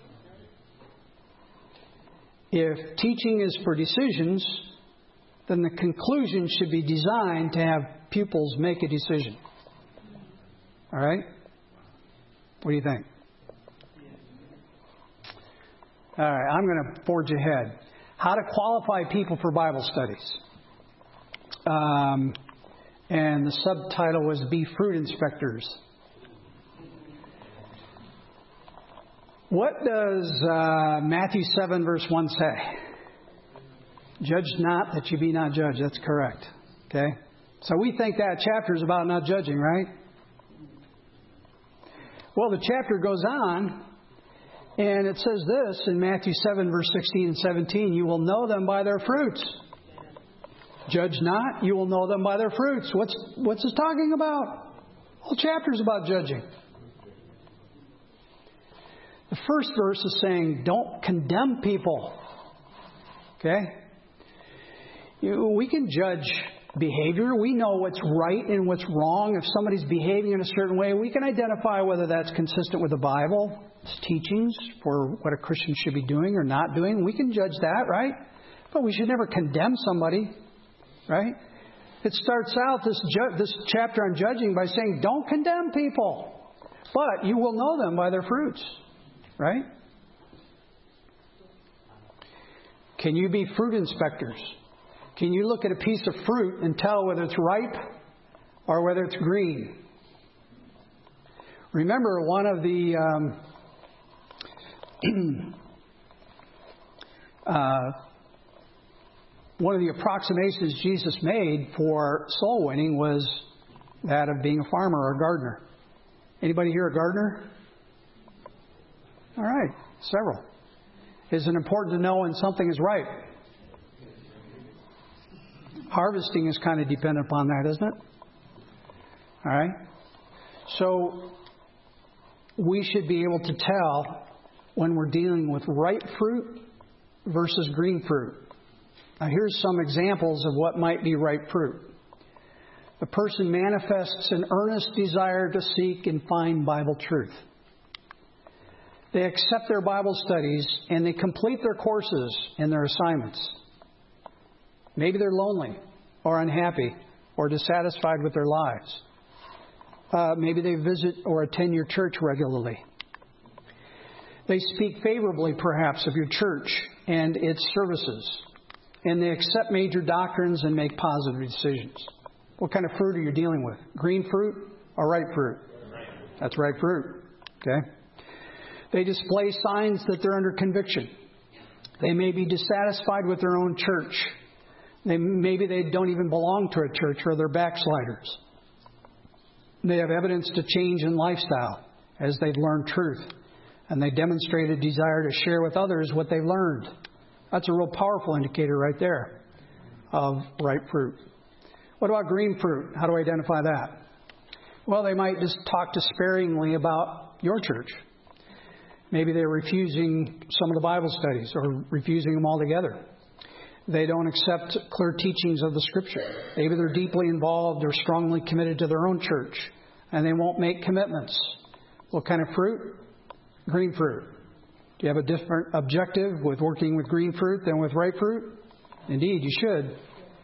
If teaching is for decisions, then the conclusion should be designed to have pupils make a decision. All right? What do you think? All right, I'm going to forge ahead. How to qualify people for Bible studies. Um, and the subtitle was Be Fruit Inspectors. What does uh, Matthew seven verse one say? Judge not that you be not judged. That's correct. Okay? So we think that chapter is about not judging, right? Well, the chapter goes on. And it says this in Matthew seven, verse sixteen and seventeen, you will know them by their fruits. Judge not, you will know them by their fruits. What's what's this talking about? The whole chapter is about judging. The first verse is saying, don't condemn people. Okay? You, we can judge behavior. We know what's right and what's wrong. If somebody's behaving in a certain way, we can identify whether that's consistent with the Bible, its teachings for what a Christian should be doing or not doing. We can judge that, right? But we should never condemn somebody, right? It starts out, this ju- this chapter on judging, by saying, don't condemn people, but you will know them by their fruits, right? Can you be fruit inspectors? Can you look at a piece of fruit and tell whether it's ripe or whether it's green? Remember, one of the um, uh, one of the approximations Jesus made for soul winning was that of being a farmer or a gardener. Anybody here a gardener? All right, several. Is it important to know when something is ripe? Harvesting is kind of dependent upon that, isn't it? All right. So we should be able to tell when we're dealing with ripe fruit versus green fruit. Now here's some examples of what might be ripe fruit. The person manifests an earnest desire to seek and find Bible truth. They accept their Bible studies and they complete their courses and their assignments. Maybe they're lonely or unhappy or dissatisfied with their lives. Uh, maybe they visit or attend your church regularly. They speak favorably, perhaps, of your church and its services. And they accept major doctrines and make positive decisions. What kind of fruit are you dealing with? Green fruit or ripe fruit? That's ripe fruit. Okay? They display signs that they're under conviction. They may be dissatisfied with their own church. They, maybe they don't even belong to a church, or they're backsliders. They have evidence to change in lifestyle as they've learned truth. And they demonstrate a desire to share with others what they've learned. That's a real powerful indicator right there of ripe fruit. What about green fruit? How do I identify that? Well, they might just talk despairingly about your church. Maybe they're refusing some of the Bible studies or refusing them altogether. They don't accept clear teachings of the Scripture. Maybe they're deeply involved or strongly committed to their own church, and they won't make commitments. What kind of fruit? Green fruit. Do you have a different objective with working with green fruit than with ripe fruit? Indeed, you should.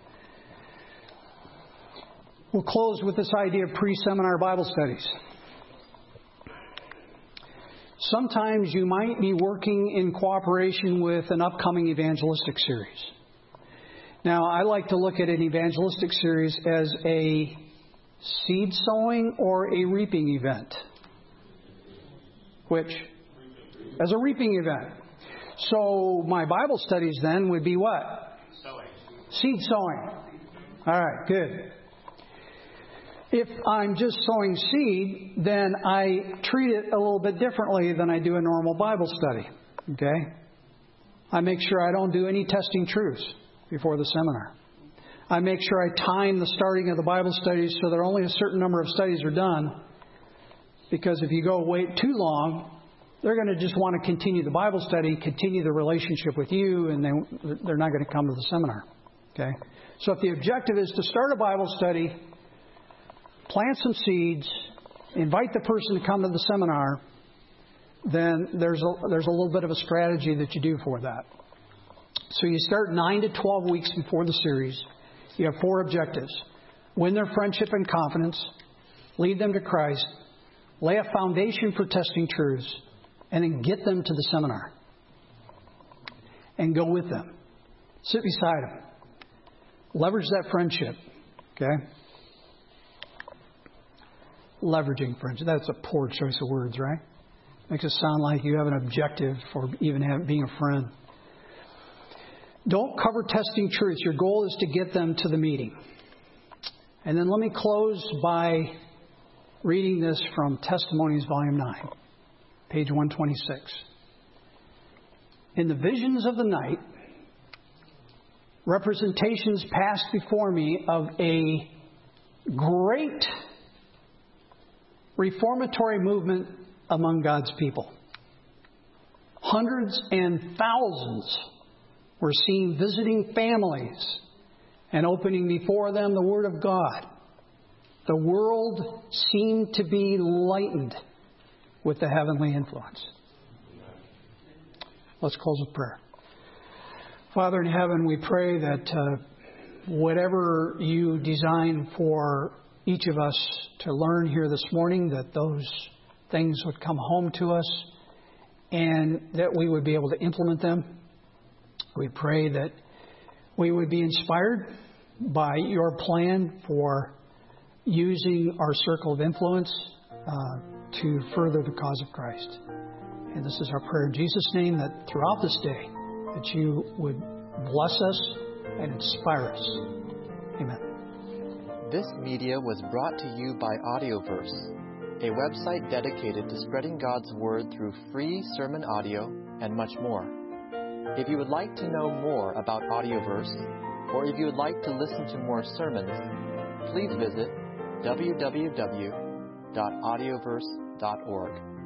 We'll close with this idea of pre-seminar Bible studies. Sometimes you might be working in cooperation with an upcoming evangelistic series. Now, I like to look at an evangelistic series as a seed sowing or a reaping event. Which? As a reaping event. So my Bible studies then would be what? Sowing. Seed sowing. All right, good. If I'm just sowing seed, then I treat it a little bit differently than I do a normal Bible study. Okay? I make sure I don't do any testing truths before the seminar. I make sure I time the starting of the Bible studies so that only a certain number of studies are done. Because if you go wait too long, they're going to just want to continue the Bible study, continue the relationship with you, and they, they're not going to come to the seminar. Okay? So if the objective is to start a Bible study, plant some seeds, invite the person to come to the seminar, then there's a, there's a little bit of a strategy that you do for that. So you start nine to twelve weeks before the series. You have four objectives. Win their friendship and confidence, lead them to Christ, lay a foundation for testing truths, and then get them to the seminar. And go with them. Sit beside them. Leverage that friendship. Okay? Leveraging friendship. That's a poor choice of words, right? Makes it sound like you have an objective for even have, being a friend. Don't cover testing truths. Your goal is to get them to the meeting. And then let me close by reading this from Testimonies, Volume nine, page one twenty-six. In the visions of the night, representations passed before me of a great reformatory movement among God's people. Hundreds and thousands were seen visiting families and opening before them the Word of God. The world seemed to be lightened with the heavenly influence. Let's close with prayer. Father in heaven, we pray that uh, whatever you design for each of us to learn here this morning, that those things would come home to us and that we would be able to implement them. We pray that we would be inspired by your plan for using our circle of influence uh, to further the cause of Christ. And this is our prayer in Jesus' name, that throughout this day, that you would bless us and inspire us. Amen. This media was brought to you by Audioverse, a website dedicated to spreading God's Word through free sermon audio and much more. If you would like to know more about Audioverse, or if you would like to listen to more sermons, please visit w w w dot audioverse dot org.